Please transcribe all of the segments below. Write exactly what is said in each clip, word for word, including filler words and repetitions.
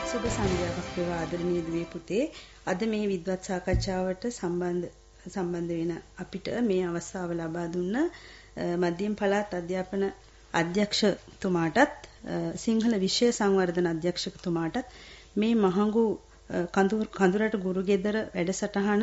සුබ සන්ධ්‍යාවක් වේවා ආදරණීය දුවේ පුතේ. අද මේ විද්වත් සාකච්ඡාවට සම්බන්ධ සම්බන්ධ වෙන අපිට මේ අවස්ථාව ලබා දුන්න මධ්‍යම පළාත් අධ්‍යාපන අධ්‍යක්ෂතුමාටත් සිංහල විෂය සංවර්ධන අධ්‍යක්ෂකතුමාටත් මේ මහඟු කඳුරට ගුරුගෙදර වැඩසටහන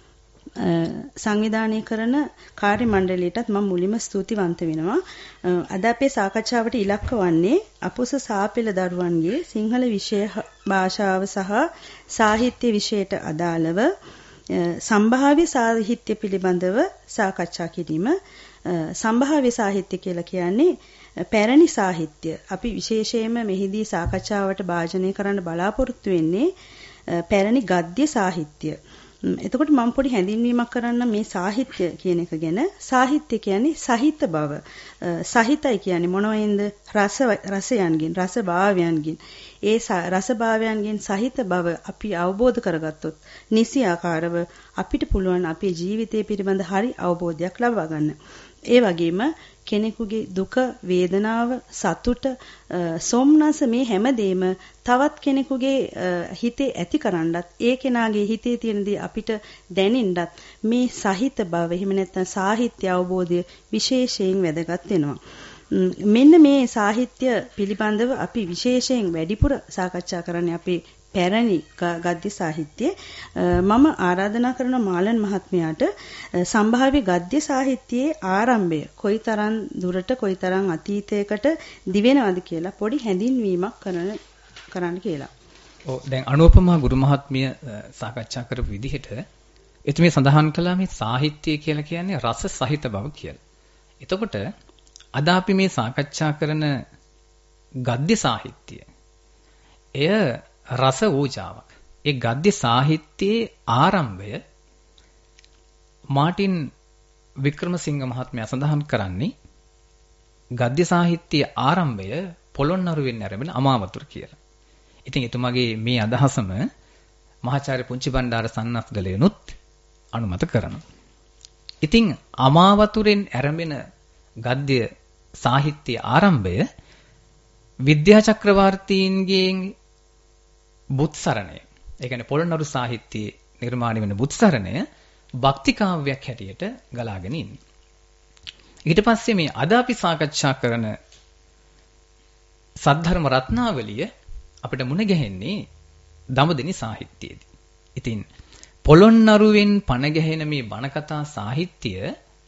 සංවිධානය කරන කාර්ය මණ්ඩලයටත් මම මුලින්ම ස්තුතිවන්ත වෙනවා. අද අපේ සාකච්ඡාවට ඉලක්ක වන්නේ අපොස සාපෙළ දරුවන්ගේ සිංහල විෂය භාෂාව සහ සාහිත්‍ය විෂයට අදාළව සම්භාව්‍ය සාහිත්‍ය පිළිබඳව සාකච්ඡා කිරීම. සම්භාව්‍ය සාහිත්‍ය කියලා කියන්නේ පැරණි සාහිත්‍ය. අපි විශේෂයෙන්ම මෙහිදී සාකච්ඡාවට භාජනය කරන්න බලාපොරොත්තු වෙන්නේ පැරණි ගද්‍ය සාහිත්‍ය. එතකොට මම පොඩි හැඳින්වීමක් කරන්න මේ සාහිත්‍ය කියන එක ගැන. සාහිත්‍ය කියන්නේ සහිත බව. සහිතයි කියන්නේ මොනවෙන්ද? රස රසයන්ගෙන්, රසභාවයන්ගෙන්. ඒ රසභාවයන්ගෙන් සහිත බව අපි අවබෝධ කරගත්තොත් නිසියාකාරව අපිට පුළුවන් අපේ ජීවිතය පිළිබඳ හරි අවබෝධයක් ලබා ගන්න. ඒ වගේම කෙනෙකුගේ දුක, වේදනාව, සතුට, සොම්නස මේ හැමදේම තවත් කෙනෙකුගේ හිතේ ඇති කරන්නත්, ඒ කෙනාගේ හිතේ තියෙන දේ අපිට දැනෙන්නත් මේ සහිත බව, එහෙම නැත්නම් සාහිත්‍ය අවබෝධය විශේෂයෙන් වැදගත් වෙනවා. මෙන්න මේ සාහිත්‍ය පිළිබඳව අපි විශේෂයෙන් වැඩිපුර සාකච්ඡා කරන්නේ අපේ පැරණි ගද්‍ය සාහිත්‍ය. මම ආරාධනා කරන මාලන් මහත්මයාට සම්භාව්‍ය ගද්‍ය සාහිත්‍යයේ ආරම්භය කොයිතරම් දුරට කොයිතරම් අතීතයකට දිවෙනවද කියලා පොඩි හැඳින්වීමක් කරන කරන්න කියලා. ඔව් දැන් අනුපමා ගුරු මහත්මිය සාකච්ඡා කරපු විදිහට එතුමිය සඳහන් කළා මේ සාහිත්‍ය කියලා කියන්නේ රස සහිත බව කියලා. එතකොට අද අපි මේ සාකච්ඡා කරන ගද්‍ය සාහිත්‍යය එය රස ඌජාවක්. ඒ ගද්‍ය සාහිත්‍යයේ ආරම්භය මාටින් වික්‍රමසිංහ මහත්මයා සඳහන් කරන්නේ ගද්‍ය සාහිත්‍යයේ ආරම්භය පොළොන්නරුවෙන් ආරම්භන අමාවතුර කියලා. ඉතින් එතුමාගේ මේ අදහසම මහාචාර්ය පුංචි බණ්ඩාර සන්නස්ගලයනුත් අනුමත කරනවා. ඉතින් අමාවතුරෙන් ආරම්භන ගද්‍ය සාහිත්‍යයේ ආරම්භය විද්‍යා චක්‍රවර්තීන්ගේ බුත්සරණය. ඒ කියන්නේ පොළොන්නරු සාහිත්‍යයේ නිර්මාණය වෙන බුත්සරණය භක්ති කාව්‍යයක් හැටියට ගලාගෙන ඉන්නේ. ඊට පස්සේ මේ අද අපි සාකච්ඡා කරන සද්ධර්ම රත්නාවලිය අපිට මුණ ගැහෙන්නේ දඹදෙණි සාහිත්‍යයේදී. ඉතින් පොළොන්නරුවෙන් පණ ගැහෙන මේ බණ කතා සාහිත්‍යය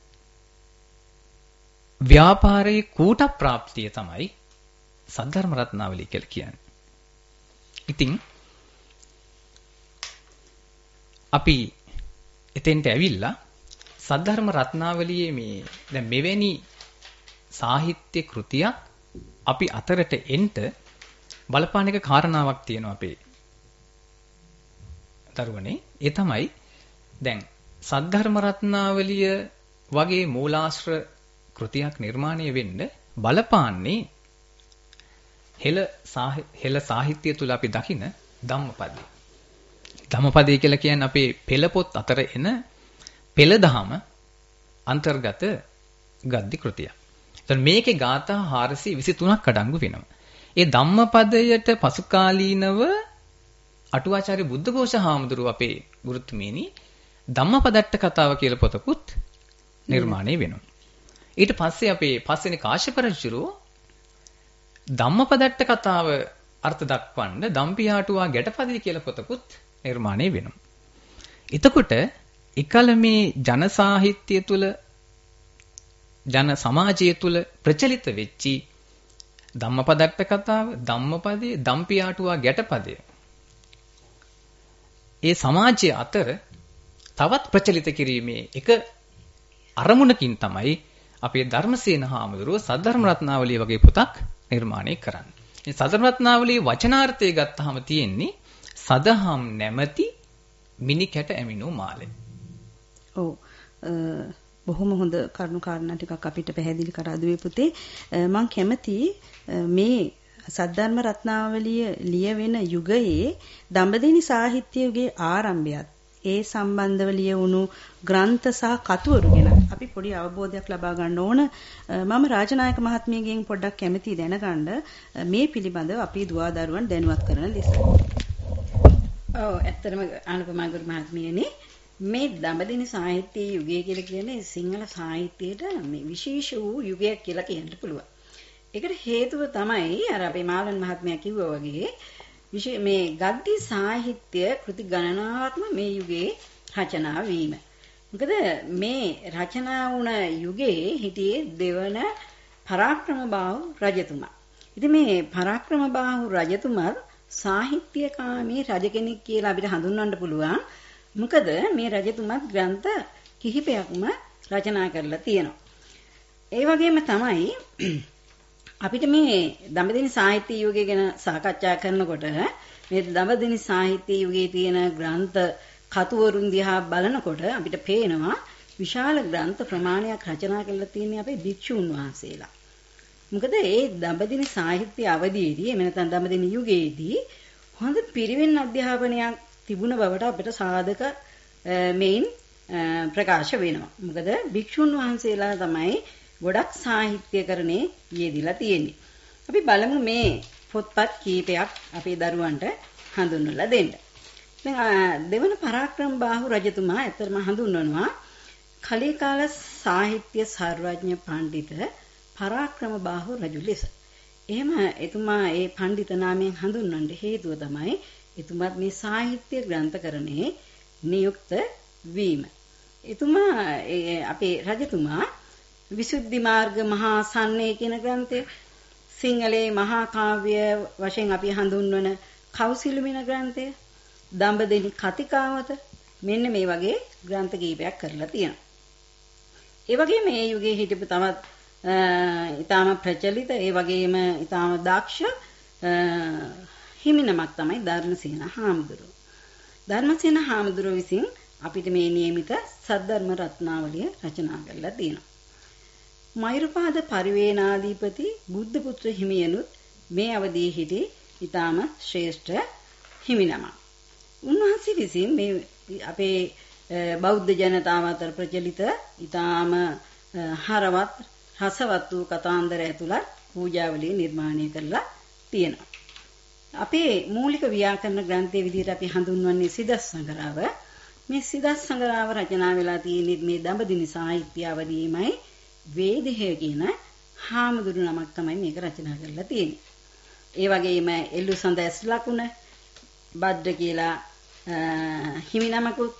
ව්‍යාපාරයේ කූට ප්‍රාප්තිය තමයි සද්ධර්ම රත්නාවලිය කියලා කියන්නේ. ඉතින් අපි එතෙන්ට ඇවිල්ලා සද්ධර්ම රත්නාවලියේ මේ දැන් මෙවැනි සාහිත්‍ය කෘතියක් අපි අතරට එන්න බලපාන එක කාරණාවක් තියෙනවා අපේ දරුවනේ. ඒ තමයි දැන් සද්ධර්ම රත්නාවලිය වගේ මූලාශ්‍ර කෘතියක් නිර්මාණය වෙන්න බලපාන්නේ හෙළ හෙළ සාහිත්‍ය තුල අපි දකින ධම්මපදය. ධම්මපදය කියලා කියන්නේ අපේ පෙළ පොත් අතර එන පෙළ දහම අන්තර්ගත ගද්‍ය කෘතියක්. එතන මේකේ ගාථා හාරසිය විසිතුනක් අඩංගු වෙනවා. ඒ ධම්මපදයට පසු කාලීනව අටුවාචාර්ය බුද්ධඝෝෂ හාමුදුරුව අපේ ගුරුතුමීනි ධම්මපදට්ට කතාව කියලා පොතකුත් නිර්මාණය වෙනවා. ඊට පස්සේ අපේ පස්වෙනි කාශ්‍යප රජුරෝ ධම්මපදට්ට කතාව අර්ථ දක්වන්න දම්පියාටුවා ගැටපදි කියලා පොතකුත් නිර්මාණය වෙනවා. එතකොට එකල මේ ජන සාහිත්‍ය තුල ජන සමාජය තුල ප්‍රචලිත වෙච්චි ධම්මපදට්ට කතාව, ධම්මපදයේ, දම්පියාටුවා ගැටපදය ඒ සමාජය අතර තවත් ප්‍රචලිත කිරීමේ එක අරමුණකින් තමයි අපේ ධර්මසේන හාමුදුරුව සද්ධර්ම රත්නාවලිය වගේ පොතක් නිර්මාණය කරන්නේ. මේ සද්ධර්ම රත්නාවලියේ වචනාර්ථය ගත්තාම තියෙන්නේ සදහම් නැමැති මිනිකැට ඇමිනෝ මාලේ. ඔව් බොහොම හොඳ කරුණු කාරණා ටිකක් අපිට පැහැදිලි කරා දුවේ පුතේ. මම කැමති මේ සද්ධර්ම රත්නාවලිය ලියවෙන යුගයේ දඹදෙණි සාහිත්‍යයේ ආරම්භයත් ඒ සම්බන්ධව ලියවුණු ග්‍රන්ථ සහ කතුවරු ගැන අපි පොඩි අවබෝධයක් ලබා ගන්න ඕන. මම රාජනායක මහත්මියගෙන් පොඩ්ඩක් කැමැති දැනගන්න මේ පිළිබඳව අපි දුවා දරුවන් දැනුවත් කරන ලෙස. ඔව් ඇත්තටම අනුපමා ගුරු මහත්මියනි මේ දඹදිව සාහිත්‍ය යුගය කියලා කියන්නේ සිංහල සාහිත්‍යයට මේ විශේෂ වූ යුගයක් කියලා කියන්න පුළුවන්. ඒකට හේතුව තමයි අර අපේ මාලන් මහත්මයා කිව්වා වගේ මේ ගද්‍ය සාහිත්‍ය කෘති ගණනාවක්ම මේ යුගයේ රචනා වීම. මොකද මේ රචනා වුණ යුගයේ හිටියේ දෙවන පරාක්‍රමබාහු රජතුමා. ඉතින් මේ පරාක්‍රමබාහු රජතුමා සාහිත්‍යකාමී රජ කෙනෙක් කියලා අපිට හඳුන්වන්න පුළුවන්. මොකද මේ රජතුමාත් ග්‍රන්ථ කිහිපයක්ම රචනා කරලා තියෙනවා. ඒ වගේම තමයි අපිට මේ දඹදිව සාහිත්‍ය යුගය ගැන සාකච්ඡා කරනකොට මේ දඹදිව සාහිත්‍ය යුගයේ තියෙන ග්‍රන්ථ කතුවරුන් දිහා බලනකොට අපිට පේනවා විශාල ග්‍රන්ථ ප්‍රමාණයක් රචනා කරලා තියෙන අපේ භික්ෂුන් වහන්සේලා. මොකද ඒ දඹදිව සාහිත්‍ය අවධියේදී එහෙම නැත්නම් දඹදිව යුගයේදී හොඳ පිරිවෙන් අධ්‍යාපනයක් තිබුණ බවට අපිට සාධක මේන් ප්‍රකාශ වෙනවා. මොකද භික්ෂුන් වහන්සේලා තමයි ගොඩක් සාහිත්‍යකරණේ යෙදිලා තියෙන්නේ. අපි බලමු මේ පොත්පත් කීපයක් අපේ දරුවන්ට හඳුන්වලා දෙන්න. දැන් දෙවන පරාක්‍රමබාහු රජතුමා ඇත්තටම හඳුන්වනවා කලී කාල සාහිත්‍ය සර්වඥ පඬිත පරාක්‍රමබාහු රජු ලෙස. එහෙම එතුමා ඒ පඬිත නාමයෙන් හඳුන්වන්න හේතුව තමයි එතුමාත් මේ සාහිත්‍ය ග්‍රන්ථකරණේ නියුක්ත වීම. එතුමා අපේ රජතුමා විසුද්ධි මාර්ග මහා සම්නේ කියන ග්‍රන්ථය, සිංහලේ මහා කාව්‍ය වශයෙන් අපි හඳුන්වන කෞසිලුමින ග්‍රන්ථය, දඹදෙණි කතිකාවත මෙන්න මේ වගේ ග්‍රන්ථ කීපයක් කරලා තියෙනවා. ඒ වගේම මේ යුගයේ හිටපු තවත් ඊටාම ප්‍රචලිත ඒ වගේම ඊටාම දක්ෂ හිමිනමක් තමයි ධර්මසේන හාමුදුරුවෝ. ධර්මසේන හාමුදුරුවෝ විසින් අපිට මේ නියමිත සද්ධර්ම රත්නාවලිය රචනා කරලා තියෙනවා. මෛරුපාද පරිවේනාධිපති බුද්ධ පුත්‍ර හිමියනුත් මේ අවදියේ සිටි ඊටාම ශ්‍රේෂ්ඨ හිමිනමක්. උන්වහන්සේ විසින් මේ අපේ බෞද්ධ ජනතාව අතර ප්‍රචලිත ඊටාම හරවත් රසවත් වූ කතාන්දර ඇතුළත් පූජාවලිය නිර්මාණය කරලා තියෙනවා. අපේ මූලික ව්‍යාකරණ ග්‍රන්ථයේ විදිහට අපි හඳුන්වන්නේ සිදස් සංගරාව. මේ සිදස් සංගරාව රචනා වෙලා තියෙන්නේ මේ දඹදිව සාහිත්‍ය අවදීමයි වේදහය කියන හාමුදුරු නමක් තමයි මේක රචනා කරලා තියෙන්නේ. ඒ වගේම එළු සඳ ඇස් ලකුණ බද්ද කියලා හිමිනමකුත්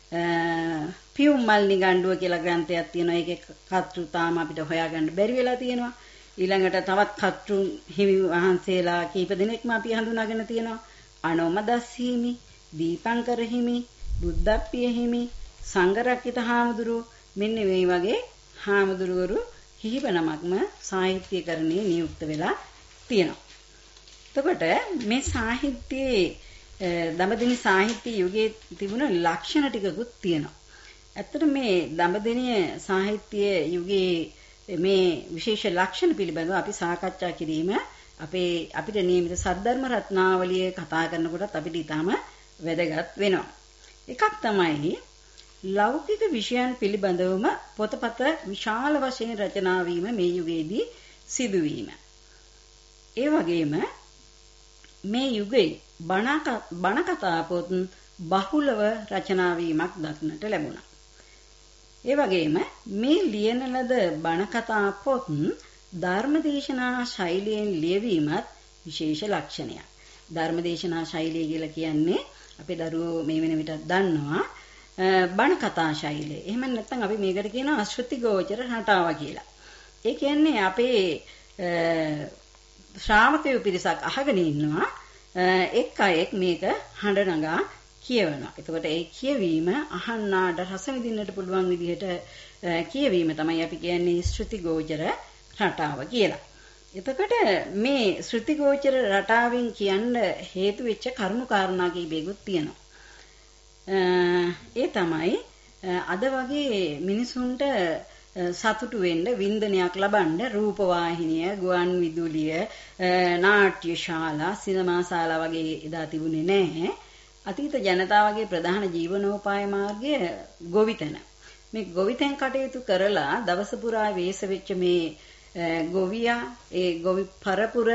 පියුම් මල් නිගණ්ඩුව කියලා ග්‍රන්ථයක් තියෙනවා. ඒකේ කර්තෘ තාම අපිට හොයාගන්න බැරි වෙලා තියෙනවා. ඊළඟට තවත් කර්තෘ හිමි වහන්සේලා කීප දෙනෙක්ම අපි හඳුනාගෙන තියෙනවා. අනෝමදස් හිමි, දීපංකර හිමි, බුද්ධප්පිය හිමි, සංඝරක්කිත හාමුදුරුවෝ මෙන්න මේ වගේ හාමුදුරුවරු කිහිප නමක්ම සාහිත්‍යකරණයේ නියුක්ත වෙලා තියෙනවා. එතකොට මේ සාහිත්‍යයේ දඹදිව සාහිත්‍ය යුගයේ තිබුණ ලක්ෂණ ටිකකුත් තියෙනවා. ඇත්තට මේ දඹදිව සාහිත්‍ය යුගයේ මේ විශේෂ ලක්ෂණ පිළිබඳව අපි සාකච්ඡා කිරීම අපේ අපිට නියමිත සද්ධර්ම රත්නාවලිය කතා කරනකොටත් අපිට ඊටම වැදගත් වෙනවා. එකක් තමයි ලෞකික විෂයන් පිළිබඳවම පොතපත විශාල වශයෙන් රචනා වීම මේ යුගයේදී සිදුවීම. ඒ වගේම මේ යුගයේ බණ කතා පොත් බහුලව රචනා වීමක් දක්නට ලැබුණා. ඒ වගේම මේ ලියන ලද බණ කතා පොත් ධර්මදේශනා ශෛලියෙන් ලියවීමත් විශේෂ ලක්ෂණයක්. ධර්මදේශනා ශෛලිය කියලා කියන්නේ අපේ දරුවෝ මේ වෙන විටත් දන්නවා බණ කතා ශෛලිය. එහෙම නැත්නම් අපි මේකට කියනවා ශ්‍රුති ගෝචර රටාව කියලා. ඒ කියන්නේ අපේ ශ්‍රාවකයෝ පිරිසක් අහගෙන ඉන්නවා එක් අයෙක් මේක හඬ නගා කියවනවා. එතකොට ඒ කියවීම අහන්නාට රස විඳින්නට පුළුවන් විදිහට කියවීම තමයි අපි කියන්නේ ශ්‍රුති ගෝචර රටාව කියලා. එතකොට මේ ශ්‍රුති ගෝචර රටාවෙන් කියන්න හේතු වෙච්ච කරුණු කාරණා කීපයකුත් තියෙනවා. ඒ තමයි අද වගේ මිනිසුන්ට සතුටු වෙන්න වින්දනයක් ලබන්න රූප වාහිනිය, ගුවන් විදුලිය, නාට්‍ය ශාලා, සිනමා ශාලා වගේ එදා තිබුණේ නැහැ. අතීත ජනතාවගේ ප්‍රධාන ජීවනෝපාය මාර්ගය ගොවිතැන. මේ ගොවිතැන් කටයුතු කරලා දවස පුරා වේස වෙච්ච මේ ගොවියා ඒ ගොවි පරපුර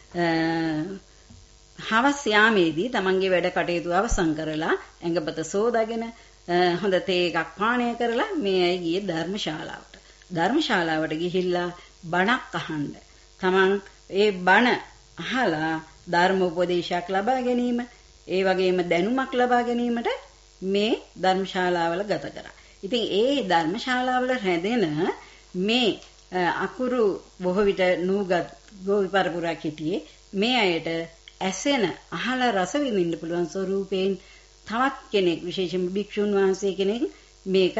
හවස් යාමේදී තමන්ගේ වැඩ කටයුතු අවසන් කරලා ඇඟපත සෝදාගෙන හොඳ තේ එකක් පානය කරලා මේ අය ගියේ ධර්මශාලාවට. ධර්මශාලාවට ගිහිල්ලා බණක් අහන්න. තමන් ඒ බණ අහලා ධර්ම උපදේශයක් ලබා ගැනීම, ඒ වගේම දැනුමක් ලබා ගැනීමට මේ ධර්මශාලාවල ගත කරා. ඉතින් ඒ ධර්මශාලාවල රැඳෙන මේ අකුරු බොහෝ විට නූගත් ගෝවි පරපුරක් හිටියේ මේ අයට ඇසෙන අහලා රස විඳින්න පුළුවන් ස්වරූපයෙන් තවත් කෙනෙක් විශේෂයෙන්ම භික්ෂුන් වහන්සේ කෙනෙක් මේක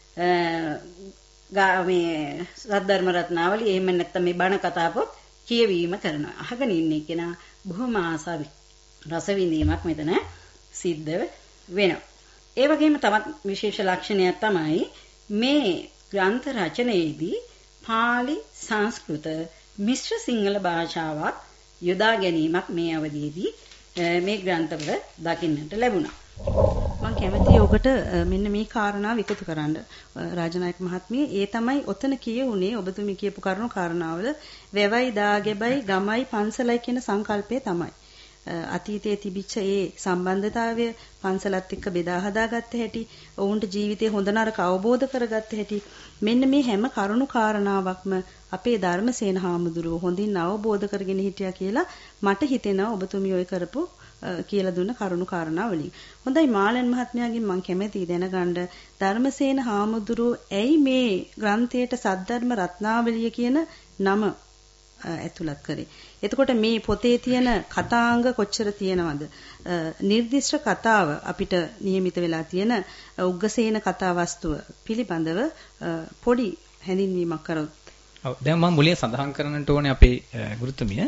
මේ සද්ධර්ම රත්නාවලි එහෙම නැත්නම් මේ බණ කතා පොත් කියවීම කරනවා. අහගෙන ඉන්නේ කෙනා බොහොම ආසාවෙන් රස විඳීමක් මෙතන සිද්ධ වෙනවා. ඒ වගේම තවත් විශේෂ ලක්ෂණයක් තමයි මේ ග්‍රන්ථ රචනයේදී පාලි සංස්කෘත මිශ්‍ර සිංහල භාෂාවක් යොදා ගැනීමක් මේ අවධියේදී මේ ග්‍රන්ථවල දකින්නට ලැබුණා. මම කැමතියි ඔබට මෙන්න මේ කාරණාව එකතු කරන්න රාජනායක මහත්මිය. ඒ තමයි ඔතන කියුනේ ඔබතුමී කියපු කරුණු කාරණාවල වැවයි දාගෙබයි ගමයි පන්සලයි කියන සංකල්පය තමයි. අතීතයේ තිබිච්ච ඒ සම්බන්ධතාවය පන්සලත් එක්ක බෙදා හදාගත්ත හැටි, ඔවුන්ට ජීවිතේ හොඳ නරක අවබෝධ කරගත්ත හැටි, මෙන්න මේ හැම කරුණු කාරණාවක්ම අපේ ධර්මසේන හාමුදුරුවෝ හොඳින් අවබෝධ කරගෙන හිටියා කියලා මට හිතෙනවා ඔබතුමී ඔය කරපු කියලා දුන්න කරුණු කාරණා වලින්. හොඳයි මාලන් මහත්මයාගෙන් මම කැමැතියි දැනගන්න ධර්මසේන හාමුදුරුවෝ ඇයි මේ ග්‍රන්ථයට සද්ධර්ම රත්නාවලිය කියන නම ඇතුළත් කරේ. එතකොට මේ පොතේ තියෙන කතාංග කොච්චර තියෙනවද? නිර්දිෂ්ට කතාව අපිට නියමිත වෙලා තියෙන උග්ගසේන කතා වස්තුව පිළිබඳව පොඩි හැඳින්වීමක් කරොත්. ඔව් දැන් මම මුලින් සඳහන් කරන්නට ඕනේ අපේ ගුරුතුමිය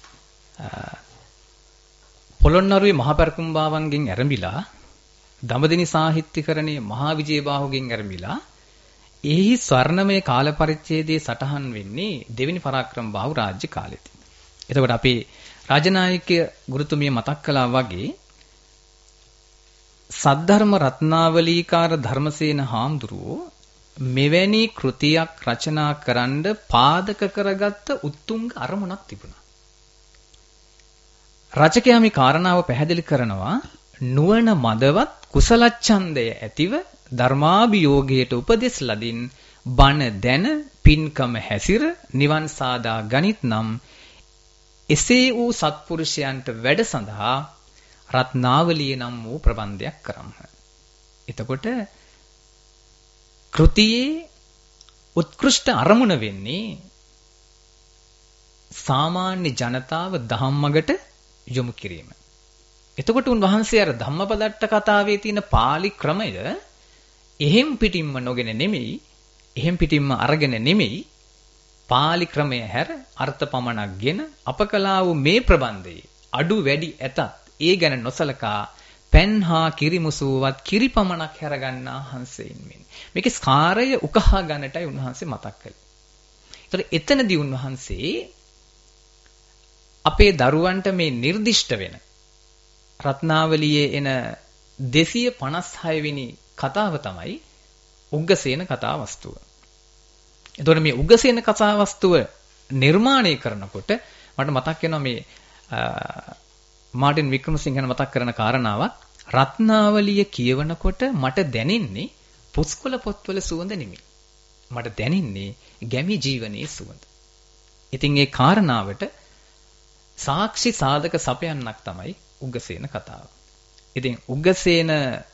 පොළොන්නරුවේ මහා පෙරකුම්බාවන්ගෙන් ආරම්භිලා දඹදිනි සාහිත්‍යකරණයේ මහා විජයබාහුගෙන් ආරම්භිලා එහි ස්වර්ණමය කාල පරිච්ඡේදයේ සටහන් වෙන්නේ දෙවෙනි පරාක්‍රම බාහු රාජ්‍ය කාලෙදී. එතකොට අපේ රාජනායක ගුරුතුමිය මතක් කළා වගේ සද්ධර්ම රත්නාවලීකාර ධර්මසේන හාමුදුරුවෝ මෙවැනි කෘතියක් රචනා කරන්න පාදක කරගත්ත උත්තුංග අරමුණක් තිබුණා. රචකයා මේ කාරණාව පැහැදිලි කරනවා නුවණ මදවත් කුසල ඡන්දය ඇතිව ධර්මාභියෝගයට උපදෙස් ලදින් බණ දැන පින්කම හැසිර නිවන් සාදා ගනිත් නම් එසේ වූ සත්පුරුෂයන්ට වැඩ සඳහා රත්නාවලිය නම් වූ ප්‍රබන්ධයක් කරම්හ. එතකොට කෘතියේ උත්කෘෂ්ඨ අරමුණ වෙන්නේ සාමාන්‍ය ජනතාව ධම්මගට යොමු කිරීම. එතකොට උන්වහන්සේ අර ධම්මපදට්ට කතාවේ තියෙන පාලි ක්‍රමය එහෙම් පිටින්ම නොගෙන නෙමෙයි, එහෙම් පිටින්ම අරගෙන නෙමෙයි, පාලි ක්‍රමය හැර අර්ථ පමණක්ගෙන අපකලා වූ මේ ප්‍රබන්ධයේ අඩු වැඩි ඇතත් ඒ ගැන නොසලකා පෙන්හා කිරිමුසුවත් කිරිපමණක් හැරගන්නා හංසෙයින් මෙන්. මේකේ ස්කාරය උකහා ගන්නටයි උන්වහන්සේ මතක් කළේ. ඒතර එතනදී උන්වහන්සේ අපේ දරුවන්ට මේ නිර්දිෂ්ට වෙන රත්නාවලියේ එන දෙසිය පනස් හය වෙනි කතාව තමයි උග්ගසේන කතා වස්තුව. එතකොට මේ උග්ගසේන කතා වස්තුව නිර්මාණය කරනකොට මට මතක් වෙනවා මේ මාටින් වික්‍රමසිංහන් මතක් කරන කාරණාවක් රත්නාවලිය කියවනකොට මට දැනෙන්නේ පුස්කොළ පොත්වල සුවඳ නෙමෙයි. මට දැනෙන්නේ ගැමි ජීවනයේ සුවඳ. ඉතින් ඒ කාරණාවට සාක්ෂි සාධක සපයන්නක් තමයි උග්ගසේන කතාව. ඉතින් උග්ගසේන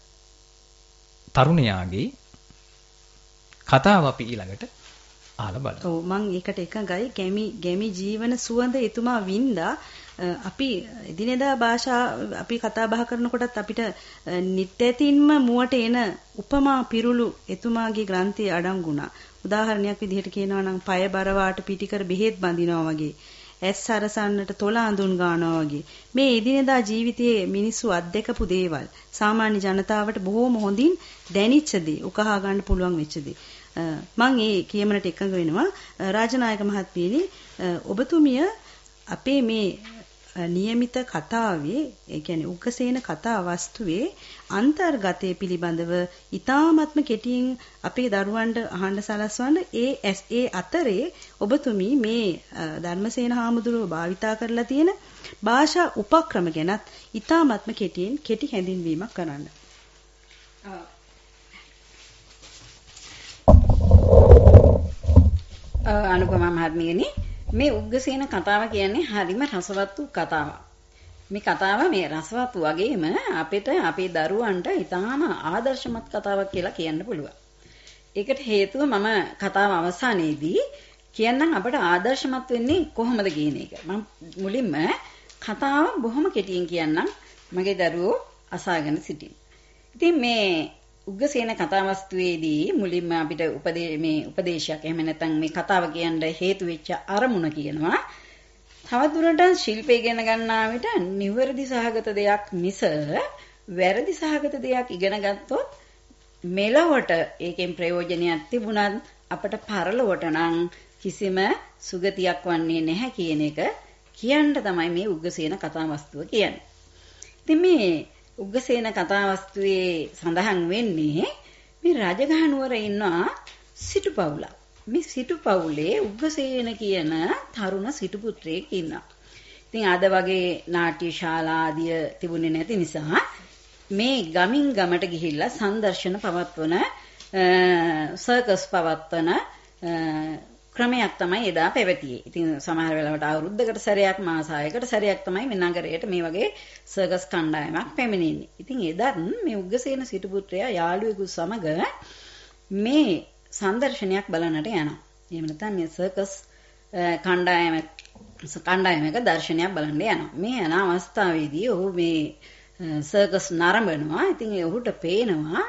තරුණයාගේ කතාව අපි ඊළඟට අහලා බලමු. ඔව් මම ඒකට එකඟයි. ගැමි ගැමි ජීවන සුවඳ එතුමා වින්දා. අපි දිනදා භාෂා අපි කතා බහ කරනකොටත් අපිට නිත්‍යතින්ම මුවට එන උපමා පිරුළු එතුමාගේ ග්‍රන්ථයේ අඩංගුණා. උදාහරණයක් විදිහට කියනවා නම් පය බරවාට පිටිකර බෙහෙත් බඳිනවා වගේ, ඇස් සරසන්නට තොල අඳුන් ගන්නවා වගේ. මේ එදිනෙදා ජීවිතයේ මිනිස්සු අත්දකපු දේවල් සාමාන්‍ය ජනතාවට බොහෝම හොඳින් දැනිච්ච දේ, උකහා ගන්න පුළුවන් වෙච්ච දේ. මම ඒ කියමනට එකඟ වෙනවා. රාජනායක මහත්මියනි, ඔබතුමිය අපේ මේ નિયમિත කතාවේ ඒ කියන්නේ උග්ගසේන කතා වස්තුවේ අන්තර්ගතය පිළිබඳව ඊ타ත්ම කෙටියෙන් අපේ දරුවන්ට අහන්න සලස්වන්න ඒ ඒ අතරේ ඔබතුමී මේ ධර්මසේන හාමුදුරුවෝ භාවිතා කරලා තියෙන භාෂා උපක්‍රම ගැනත් ඊ타ත්ම කෙටියෙන් කෙටි හැඳින්වීමක් කරන්න. අනුපමා මහත්මියනි මේ උග්ගසේන කතාව කියන්නේ හරිම රසවත් වූ කතාවක්. මේ කතාව මේ රසවත් වගේම අපිට අපේ දරුවන්ට ඊටාම ආදර්ශමත් කතාවක් කියලා කියන්න පුළුවන්. ඒකට හේතුව මම කතාව අවසානයේදී කියන්නම් අපිට ආදර්ශමත් වෙන්නේ කොහොමද කියන එක. මම මුලින්ම කතාව බොහොම කෙටියෙන් කියන්නම් මගේ දරුවෝ අසාගෙන සිටින්න. ඉතින් මේ උග්ගසේන කතාවස්තුවේදී මුලින්ම අපිට උපදේ මේ උපදේශයක් එහෙම නැත්නම් මේ කතාව කියන්න හේතු වෙච්ච අරමුණ කියනවා. තවදුරටත් ශිල්පය ඉගෙන ගන්නා විට නිවැරදි සහගත දෙයක් මිස වැරදි සහගත දෙයක් ඉගෙන ගත්තොත් මෙලොවට ඒකෙන් ප්‍රයෝජනයක් තිබුණත් අපට පරලොවට නම් කිසිම සුගතියක් වන්නේ නැහැ කියන එක කියන්න තමයි මේ උග්ගසේන කතාවස්තුව කියන්නේ. ඉතින් මේ උග්ගසේන කතාවස්තුවේ සඳහන් වෙන්නේ මේ රජගහ නුවර ඉන්නවා සිටු පවුලක්. මේ සිටු පවුලේ උග්ගසේන කියන තරුණ සිටු පුත්‍රයෙක් ඉන්නවා. ඉතින් අද වගේ නාට්‍ය ශාලා ආදිය තිබුණේ නැති නිසා මේ ගමින් ගමට ගිහිල්ලා සංදර්ශන පවත්වන සර්කස් පවත්වන ක්‍රමයක් තමයි එදා පැවතියේ. ඉතින් සමහර වෙලාවට අවුරුද්දකට සැරයක් මාස හයකට සැරයක් තමයි මේ නගරයට මේ වගේ සර්කස් කණ්ඩායමක් පැමිණෙන්නේ. ඉතින් එදත් මේ උග්ගසේන සිටු පුත්‍රයා යාළුවෙකු සමග මේ සංදර්ශනයක් බලන්නට යනවා. එහෙම නැත්නම් මේ සර්කස් කණ්ඩායම කණ්ඩායමක දර්ශනයක් බලන්න යනවා. මේ යන අවස්ථාවේදී ඔහු මේ සර්කස් නරඹනවා. ඉතින් ඔහුට පේනවා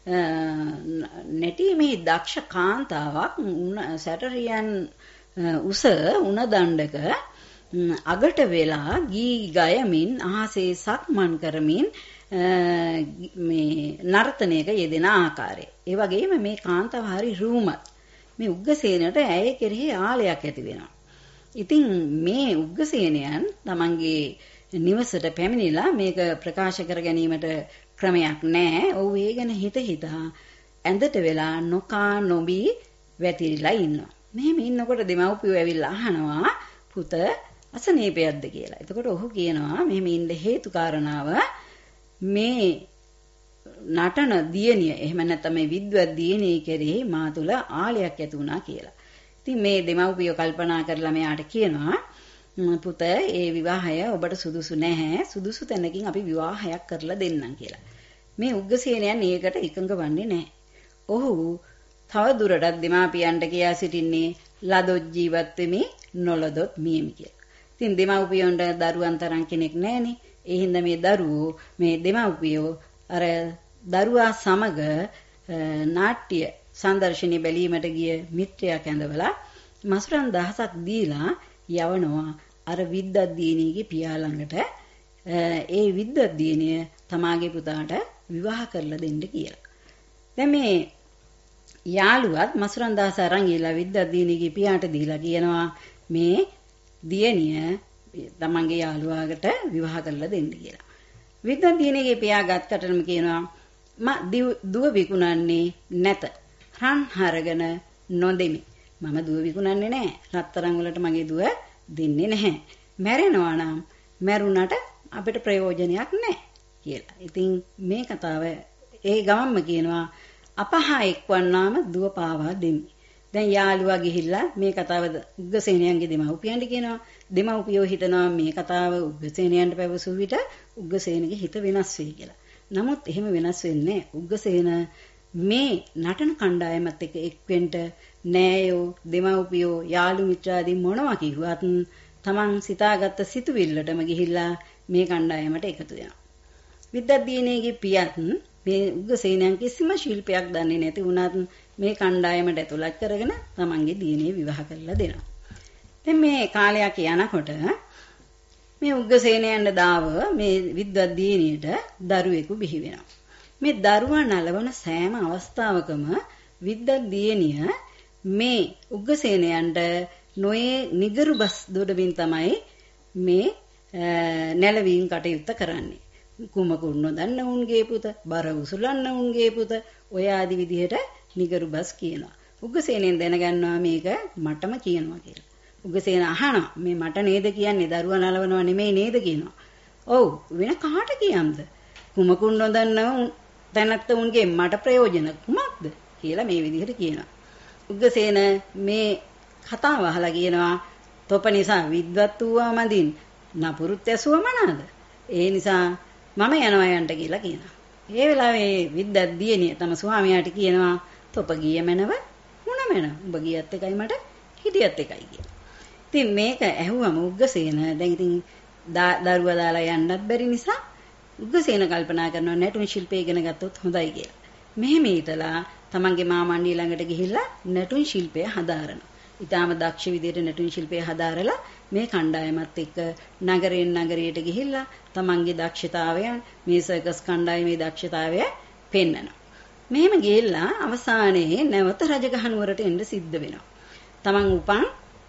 නැටීමේ දක්ෂ කාන්තාවක් සැටරියන් උස උණ දණ්ඩක අගට වෙලා ගී ගයමින් අහසේ සක්මන් කරමින් මේ නර්තනයක යෙදෙන ආකාරය. ඒ වගේම මේ කාන්තාව හරි රූමත්. මේ උග්ගසේනට ඇය කෙරෙහි ආලයක් ඇති වෙනවා. ඉතින් මේ උග්ගසේනයන් තමන්ගේ නිවසට පැමිණිලා මේක ප්‍රකාශ කර ගැනීමට ක්‍රමයක් නැහැ. ඔව් ඒ ගැන හිත හිතා ඇඳට වෙලා නොකා නොබී වැතිරිලා ඉන්නවා. මෙහෙම ඉන්නකොට දෙමව්පියෝ ඇවිල්ලා අහනවා පුත අසනීපයක්ද කියලා. එතකොට ඔහු කියනවා මෙහෙම ඉන්න හේතු කාරණාව මේ නටන දියණිය එහෙම නැත්නම් මේ විද්වත් දියණිය කෙරෙහි මා තුල ආලයක් ඇති වුණා කියලා. ඉතින් මේ දෙමව්පියෝ කල්පනා කරලා මෙයාට කියනවා පුත ඒ විවාහය ඔබට සුදුසු නැහැ. සුදුසු තැනකින් අපි විවාහයක් කරලා දෙන්නම් කියලා. මේ උග්ගසේනයන් ඒකට එකඟ වන්නේ නැහැ. ඔහු තව දුරටත් දෙමාපියන්ට කියා සිටින්නේ ලදොත් ජීවත් වෙමි නොලදොත් මියමි කියලා. ඉතින් දෙමව්පියන්ට දරුවන් තරම් කෙනෙක් නැහනේ. ඒ හින්දා මේ දරුවෝ මේ දෙමව්පියෝ අර දරුවා සමග නාට්‍ය සංදර්ශනය බැලීමට ගිය මිත්‍රයා කැඳවලා මසුරන් දහසක් දීලා යවනවා අර විද්වත් දියණියගේ පියා ළඟට ඒ විද්වත් දියණිය තමාගේ පුතාට විවාහ කරලා දෙන්න කියලා. දැන් මේ යාළුවත් මසුරන් දහස අරන් ගිහලා විද්වත් දියණියගේ පියාට දීලා කියනවා මේ දියණිය තමන්ගේ යාළුවාකට විවාහ කරලා දෙන්න කියලා. විද්වත් දියණියගේ පියා ගත්කටම කියනවා මා දුව විකුණන්නේ නැත. රන් හරගෙන නොදෙමි. මම දුව විකුණන්නේ නැහැ. රත්තරන් වලට මගේ දුව දෙන්නේ නැහැ. මැරෙනවා නම් මැරුණට අපිට ප්‍රයෝජනයක් නැහැ කියලා. ඉතින් මේ කතාව ඒ ගමම්ම කියනවා අපහා එක්වන්නාම දුව පාවා දෙමි. දැන් යාළුවා ගිහිල්ලා මේ කතාව උග්ගසේනයන්ගේ දෙමව්පියන්ට කියනවා. දෙමව්පියෝ හිතනවා මේ කතාව උග්ගසේනයන්ට පැවසු විට උග්ගසේනගේ හිත වෙනස් වෙයි කියලා. නමුත් එහෙම වෙනස් වෙන්නේ නැහැ. උග්ගසේන මේ නටන කණ්ඩායමත් එක්ක එක්වෙන්න නෑයෝ දෙමව්පියෝ යාළු මිත්‍රාදී මොනවා කිව්වත් තමන් සිතාගත්ත සිතුවිල්ලටම ගිහිල්ලා මේ කණ්ඩායමට එකතු වෙනවා. විද්වත් දියණියගේ පියත් මේ උග්ගසේනයන් කිසිම ශිල්පයක් දන්නේ නැති වුණත් මේ කණ්ඩායමට ඇතුළත් කරගෙන තමන්ගේ දියණිය විවාහ කරලා දෙනවා. දැන් මේ කාලයක් යනකොට මේ උග්ගසේනයන්ට දාව මේ විද්වත් දියණියට දරුවෙකු බිහි වෙනවා. මේ දරුවා නලවන සෑම අවස්ථාවකම විද්වත් දියණිය මේ උග්ගසේනයන්ට නොයේ නිගරු බස් දොඩමින් තමයි මේ නැලවීම් කටයුත්ත කරන්නේ. කුමකුන් නොදන්න උන්ගේ පුත, බර උසුලන්න උන්ගේ පුත, ඔය ආදි විදිහට නිගරු බස් කියනවා. උග්ගසේනෙන් දැනගන්නවා මේක මටම කියනවා කියලා. උග්ගසේන අහනවා මේ මට නේද කියන්නේ, දරුවා නලවනව නෙමෙයි නේද කියනවා. ඔව් වෙන කාට කියම්ද? කුමකුන් නොදන්න තැනත්ත උන්ගේ මට ප්‍රයෝජන කුමක්ද කියලා මේ විදිහට කියනවා. උග්ගසේන මේ කතාව අහලා කියනවා තොප නිසා විද්වත් වූවා මදින් නපුරුත් ඇසුව මනාද? ඒ නිසා මම යනවා යන්ට කියලා කියනවා. ඒ වෙලාවේ විද්වත් දියණිය තම ස්වාමියාට කියනවා තොප ගිය මැනව මුණ මැනව. උඹ ගියත් එකයි මට හිටියත් එකයි කියලා. ඉතින් මේක ඇහුවම උග්ගසේන දැන් ඉතින් දරුවා දාලා යන්නත් බැරි නිසා උග්ගසේන කල්පනා කරනවා නැටුම් ශිල්පය ඉගෙන ගත්තොත් හොඳයි කියලා. මෙහෙම හිතලා තමන්ගේ මාමණ්ඩිය ළඟට ගිහිල්ලා නැටුම් ශිල්පය හදාරනවා. ඊටාම දක්ෂ විදියට නැටුම් ශිල්පය හදාරලා මේ කණ්ඩායමත් එක්ක නගරයෙන් නගරයට ගිහිල්ලා තමන්ගේ දක්ෂතාවයන් මේ සර්කස් කණ්ඩායමේ දක්ෂතාවය පෙන්වනවා. මෙහෙම ගිහිල්ලා අවසානයේ නැවත රජගහ නුවරට එන්න සිද්ධ වෙනවා. තමන් උපන්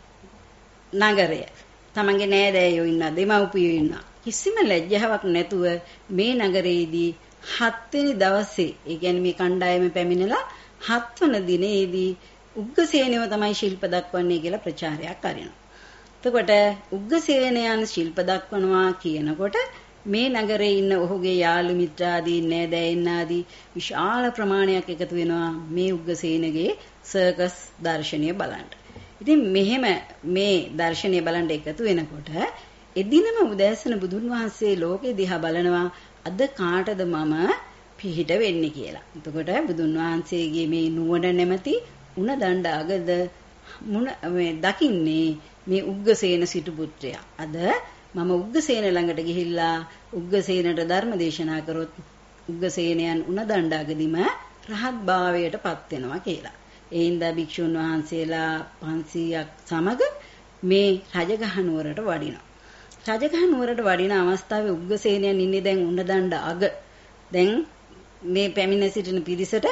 නගරය. තමන්ගේ නෑදෑයෝ ඉන්නා, දෙමව්පියෝ ඉන්නා. කිසිම ලැජ්ජාවක් නැතුව මේ නගරයේදී හත්වෙනි දවසේ, ඒ කියන්නේ මේ කණ්ඩායම පැමිණලා හත්වන දිනේදී උග්ගසේනව තමයි ශිල්ප දක්වන්නේ කියලා ප්‍රචාරයක් කරනවා. එතකොට උග්ගසේනයන් ශිල්ප දක්වනවා කියනකොට මේ නගරේ ඉන්න ඔහුගේ යාළු මිත්‍රාදී නෑදෑයන් ආදී විශාල ප්‍රමාණයක් එකතු වෙනවා මේ උග්ගසේනගේ සර්කස් දර්ශනය බලන්න. ඉතින් මෙහෙම මේ දර්ශනය බලන්න එකතු වෙනකොට එදිනම උදෑසන බුදුන් වහන්සේ ලෝකෙ දිහා බලනවා අද කාටද මම පිහිට වෙන්නේ කියලා. එතකොට බුදුන් වහන්සේගේ මේ නුවණ නැමැති උණ දණ්ඩ අගද මුණ මේ දකින්නේ මේ උග්ගසේන සිටු පුත්‍රයා. අද මම උග්ගසේන ළඟට ගිහිල්ලා උග්ගසේනට ධර්ම දේශනා කරොත් උග්ගසේනයන් උණ දණ්ඩ අගදිම රහත් භාවයට පත් වෙනවා කියලා. ඒ හින්දා භික්ෂුන් වහන්සේලා පන්සීයක් සමග මේ රජගහ නුවරට වඩිනවා. රජගහ නුවරට වඩින අවස්ථාවේ උග්ගසේනයන් ඉන්නේ දැන් උණ දණ්ඩ අග. දැන් මේ පැමිණ සිටින පිරිසට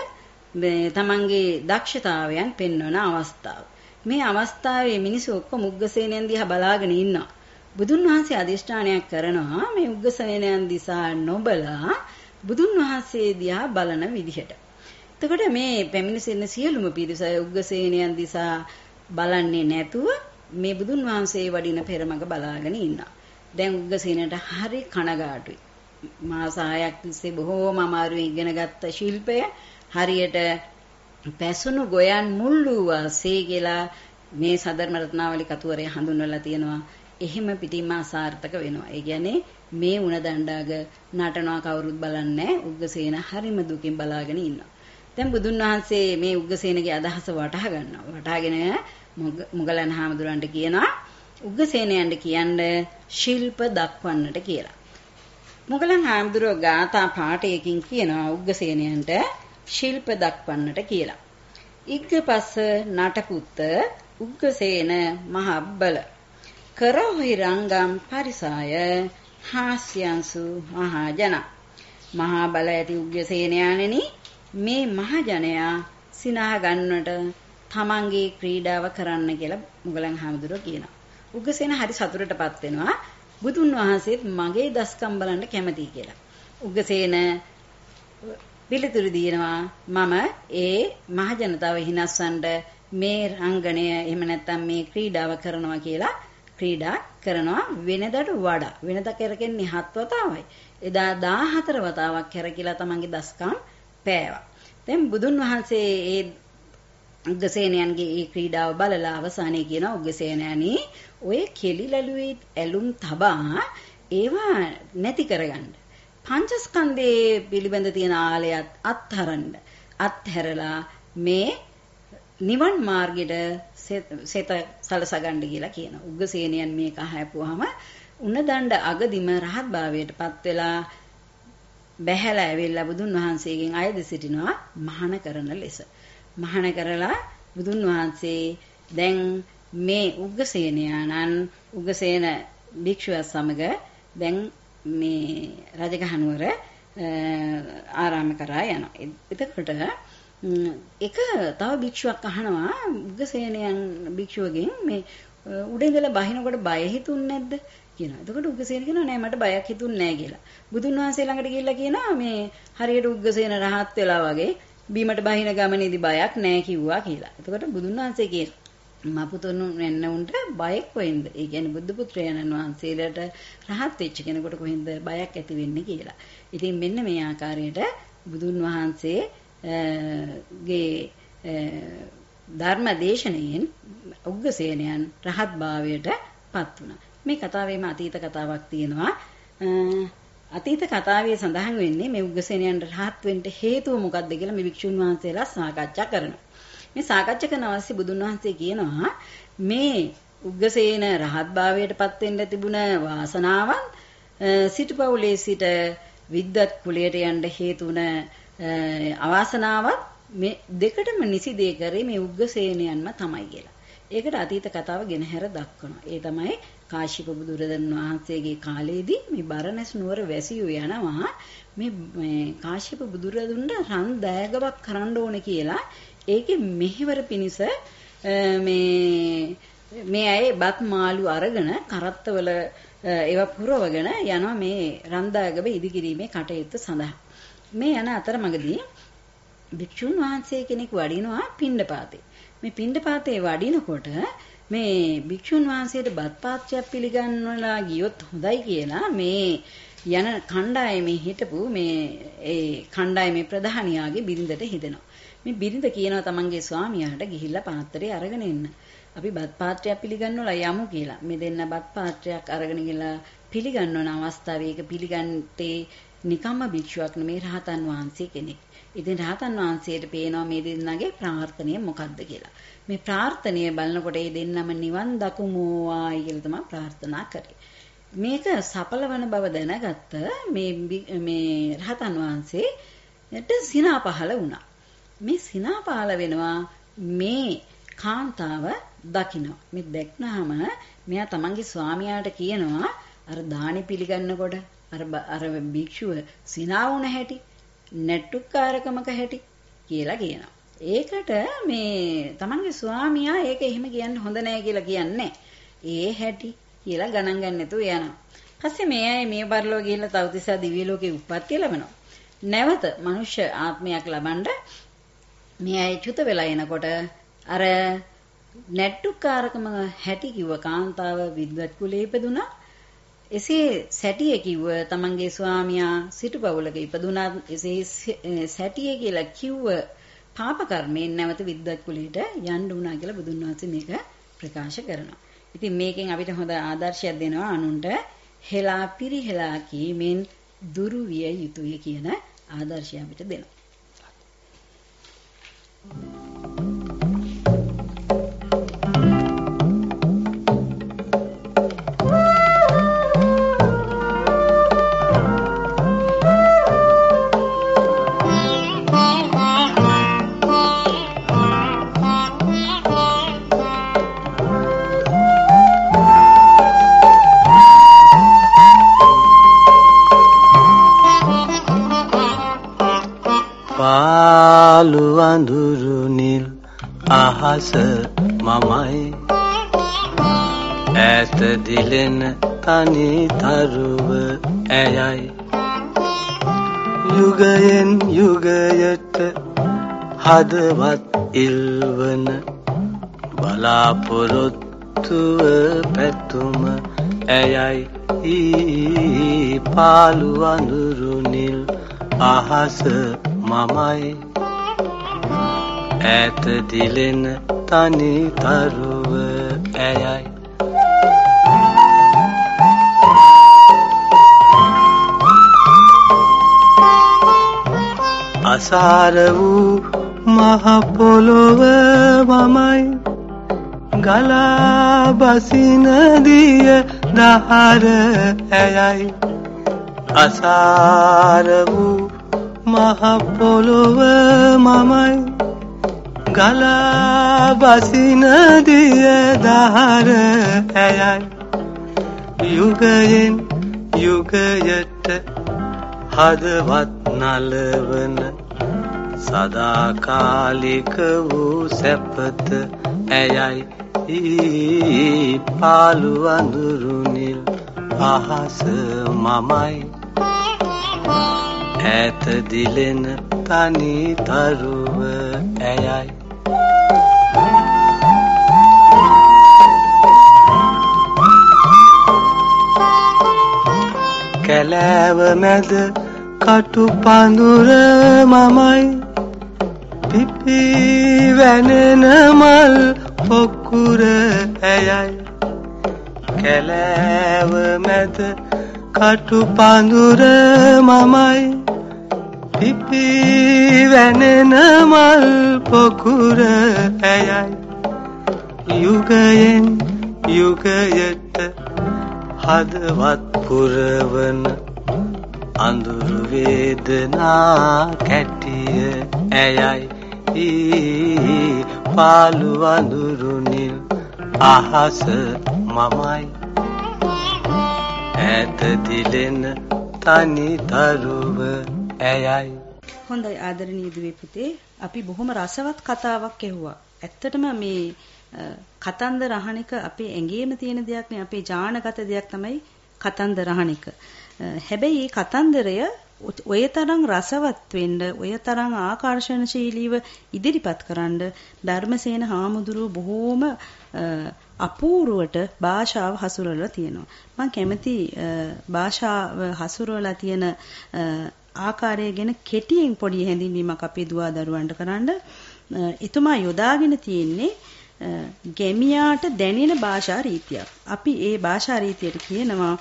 තමන්ගේ දක්ෂතාවයන් පෙන්වන අවස්ථාව. මේ අවස්ථාවේ මිනිස්සු ඔක්කොම උග්ගසේනයන් දිහා බලාගෙන ඉන්නවා. බුදුන් වහන්සේ අදිෂ්ඨානයක් කරනවා මේ උග්ගසේනයන් දිසා නොබලා බුදුන් වහන්සේ දිහා බලන විදිහට. එතකොට මේ පැමිණ සිටින සියලුම පිරිස උග්ගසේනයන් දිසා බලන්නේ නැතුව මේ බුදුන් වහන්සේ වඩින පෙරමග බලාගෙන ඉන්නවා. දැන් උග්ගසේනට හරි කනගාටුයි. මාස හයක් තිස්සේ බොහෝම අමාරුවෙන් ඉගෙනගත්ත ශිල්පය හරියට පැසුණු ගොයන් මුල්ලු වාසේ කියලා මේ සදර්ම රත්නාවලි කතුවරේ හඳුන්වලා තියෙනවා. එහෙම පිටින්ම අසාර්ථක වෙනවා. ඒ කියන්නේ මේ උණ දණ්ඩාග නටනවා කවුරුත් බලන්නේ උග්ගසේන හරිම දුකින් බලාගෙන ඉන්නවා. දැන් බුදුන් වහන්සේ මේ උග්ගසේනගේ අදහස වටහා ගන්නවා. වටහාගෙන මුගලන් හාමුදුරන්ට කියනවා උග්ගසේනයන්ට කියන්න ශිල්ප දක්වන්නට කියලා. මුගලන් හාමුදුරුවෝ ගාථා පාඨයකින් කියනවා උග්ගසේනයන්ට ශිල්ප දක්වන්නට කියලා. ඉග්ගපස්ස නටපුත්ත උග්ගසේන මහබ්බල කරොහි රංගම් පරිසාය හාස්‍යංසු මහජන. මහා බල ඇති උග්ගසේනයාණෙනි මේ මහජනයා සිනහ ගන්නට තමන්ගේ ක්‍රීඩාව කරන්න කියලා මුගලන් හාමුදුරුවෝ කියනවා. උග්ගසේන හරි සතුටටපත් වෙනවා. බුදුන් වහන්සේත් මගේ දස්කම් බලන්න කැමතියි කියලා. උග්ගසේන පිළිතුරු දිනවා මම ඒ මහ ජනතාව හිනස්සන්න මේ රංගනය එහෙම නැත්නම් මේ ක්‍රීඩාව කරනවා කියලා ක්‍රීඩා කරනවා වෙනදට වඩා. වෙනද කරකෙන්නේ හත් වතාවයි. එදා දාහතර වතාවක් කරකිලා තමන්ගේ දස්කම් පෑවා. දැන් බුදුන් වහන්සේ ඒ උග්ගසේනයන්ගේ ඒ ක්‍රීඩාව බලලා අවසානයේ කියනවා උග්ගසේනයනි ඔය කෙලිලලුවේ ඇලුම් තබා ඒවා නැති කරගන්න. පංචස්කන්ධයේ පිළිබඳ තියෙන ආලයත් අත්හරන්න. අත්හැරලා මේ නිවන් මාර්ගයට සෙත සලසගන්න කියලා කියනවා. උග්ගසේනයන් මේක අහපුවාම උණ දණ්ඩ අගදිම රහත් භාවයට පත් වෙලා බැහැලා ඇවිල්ලා බුදුන් වහන්සේගෙන් අයද සිටිනවා මහාන කරන ලෙස. මහාන කරලා බුදුන් වහන්සේ දැන් මේ උග්ගසේනයාණන් උග්ගසේන භික්ෂුව සමග දැන් මේ රජගහ නුවර ආරාම කරා යනවා. එතකොට එක තව භික්ෂුවක් අහනවා උග්ගසේනයන් භික්ෂුවගෙන් මේ උඩ ඉඳලා බහිනකොට බය හිතුන්නේ නැද්ද? කියනවා. එතකොට උග්ගසේන කියනවා නෑ මට බයක් හිතුන්නේ නෑ කියලා. බුදුන් වහන්සේ ළඟට ගිහිල්ලා කියනවා මේ හරියට උග්ගසේන රහත් වෙලා වගේ බීමට බහින ගමනේදී බයක් නෑ කිව්වා කියලා. එතකොට බුදුන් වහන්සේ කියනවා මපුතුන් වෙන්න උන්ට බයක් වෙයින්ද? ඒ කියන්නේ බුදු පුත්‍රයන්න් වහන්සේලාට රහත් වෙච්ච කෙනෙකුට කොහෙන්ද බයක් ඇති වෙන්නේ කියලා. ඉතින් මෙන්න මේ ආකාරයට බුදුන් වහන්සේගේ ධර්ම දේශනාවෙන් උග්ගසේනයන් රහත් භාවයට පත් වුණා. මේ කතාවේම අතීත කතාවක් තියෙනවා. අතීත කතාවේ සඳහන් වෙන්නේ මේ උග්ගසේනයන් රහත් වෙන්න හේතුව මොකක්ද කියලා මේ වික්ෂුන් වහන්සේලා සාකච්ඡා කරනවා. මේ සාකච්ඡා කරන අවස්ථේ බුදුන් වහන්සේ කියනවා මේ උග්ගසේන රහත් භාවයට පත් වෙන්න තිබුණ වාසනාවන් සිටුපවුලේ සිට විද්වත් කුලයට යන්න හේතු වුණ අවාසනාවක් මේ දෙකටම නිසි දෙය කරේ මේ උග්ගසේනයන්ම තමයි කියලා. ඒකට අතීත කතාව ගෙනහැර දක්වනවා. ඒ තමයි කාශ්‍යප බුදුරජාණන් වහන්සේගේ කාලේදී මේ බරණැස් නුවර වැසියෝ යනවා මේ කාශ්‍යප බුදුරජාණන්ට රන් දෑගවක් කරන්න ඕන කියලා. ඒකේ මෙහෙවර පිනිස මේ මේ අය බත් මාළු අරගෙන කරත්තවල ඒවා පුරවගෙන යනවා මේ රන් දෑගව ඉදිකිරීමේ කටයුත්ත සඳහා. මේ යන අතරමඟදී භික්ෂුන් වහන්සේ කෙනෙක් වඩිනවා පිණ්ඩපාතේ. මේ පිණ්ඩපාතේ වඩිනකොට මේ භික්ෂුන් වහන්සේට බත් පාත්‍රයක් පිළිගන්නවලා ගියොත් හොඳයි කියලා මේ යන කණ්ඩායමේ හිටපු මේ ඒ කණ්ඩායමේ ප්‍රධානියාගේ බිරිඳට හිතෙනවා. මේ බිරිඳ කියනවා තමන්ගේ ස්වාමියාට ගිහිල්ලා පාත්‍රය අරගෙන එන්න. අපි බත් පාත්‍රයක් පිළිගන්නවලා යමු කියලා. මේ දෙන්න බත් පාත්‍රයක් අරගෙන ගිහලා පිළිගන්නවන අවස්ථාවේ ඒක පිළිගන්නේ නිකම්ම භික්ෂුවක් නෙමේ රහතන් වහන්සේ කෙනෙක්. ඉතින් රහතන් වහන්සේට පේනවා මේ දෙන්නගේ ප්‍රාර්ථනය මොකක්ද කියලා. මේ ප්‍රාර්ථනය බලනකොට මේ දෙන්නම නිවන් දකුමෝවායි කියලා තමයි ප්‍රාර්ථනා කරේ. මේක සඵල වන බව දැනගත්ත මේ මේ රහතන් වහන්සේට සිනා පහළ වුණා. මේ සිනා පහළ වෙනවා මේ කාන්තාව දකින්න. මේ දැක්නහම මෙයා තමන්ගේ ස්වාමියාට කියනවා අර දානි පිළිගන්නකොට අර අර භික්ෂුව සිනා වුණ හැටි නැට්ටුකාරකමක හැටි කියලා කියනවා. ඒකට මේ තමන්ගේ ස්වාමියා ඒක එහෙම කියන්න හොඳ නැහැ කියලා කියන්නේ. ඒ හැටි කියලා ගණන් ගන්න නැතුව යනවා. පස්සේ මේ අය මේ පරලෝ ගිහිල්ලා තවතිසා දිව්‍ය ලෝකේ උප්පත්තිය ලබනවා. නැවත මනුෂ්‍ය ආත්මයක් ලබන්න මේ අය චුත වෙලා එනකොට අර නැට්ටුකාරකම හැටි කිව්ව කාන්තාව විද්වත් කුලේ ඉපදුනා. එසේ සැටිය කිව්ව තමන්ගේ ස්වාමියා සිටුපවුලක ඉපදුනා. එසේ සැටිය කියලා කිව්ව පාප කර්මයෙන් නැවත විද්වත් කුලයට යන්න උනා කියලා බුදුන් වහන්සේ මේක ප්‍රකාශ කරනවා. ඉතින් මේකෙන් අපිට හොඳ ආදර්ශයක් දෙනවා අනුන්ට හෙලා පිරිහෙලා කීමෙන් දුරු විය යුතුය කියන ආදර්ශය අපිට දෙනවා. පාළු වඳුරු නිල් අහස මමයි ඈත දිලෙන තනි තරුව ඇයයි යුගයෙන් යුගයට හදවත් ඉල්වන බලාපොරොත්තුව පැතුම ඇයයි පාළු වඳුරු නිල් අහස මමයි ඈත දිලෙන තනි තරුව ඇයයි අසාර වූ මහ පොළොව මමයි ගලා බසින දිය දහර ඇයයි අසාර වූ මහ පොළොව මමයි ගලා බසින දිය දහර ඇයයි යුගයෙන් යුගයට හදවත් නලවන සදාකාලික වූ සැපත ඇයයි පාළු වඳුරු නිල් අහස මමයි ඈත දිලෙන තනි තරුව ඇයයි කැලෑව මැද කටු පඳුර මමයි පිපි වැනෙන මල් පොකුර ඇයයි කැලෑව මැද කටු පඳුර මමයි පිපි වැනෙන මල් පොකුර ඇයයි යුගයෙන් යුගයට හදවත් පුරවන අඳුරු වේදනා කැටිය ඇයයි පාළු අඳුරු නිල් අහස මමයි ඈත දිලෙන තනි තරුව ඇයයි. හොඳයි ආදරණීය දුවේ පුතේ, අපි බොහොම රසවත් කතාවක් ඇහුවා. ඇත්තටම මේ කතන්දර අහන එක අපේ ඇඟේම තියෙන දෙයක් නේ, අපේ ඥානගත දෙයක් තමයි කතන්දර අහන එක. හැබැයි මේ කතන්දරය ඔය තරම් රසවත් වෙන්න, ඔය තරම් ආකර්ෂණශීලීව ඉදිරිපත් කරන්න ධර්මසේන හාමුදුරුව බොහෝම අපූර්වට භාෂාව හසුරවලා තියෙනවා. මම කැමති භාෂාව හසුරවලා තියෙන ආකාරය ගැන කෙටියෙන් පොඩි හැඳින්වීමක් අපේ දුවා දරුවන්ට කරන්න. එතුමා යොදාගෙන තියෙන්නේ ගැමියාට දැනෙන භාෂා රීතියක්. අපි ඒ භාෂා රීතියට කියනවා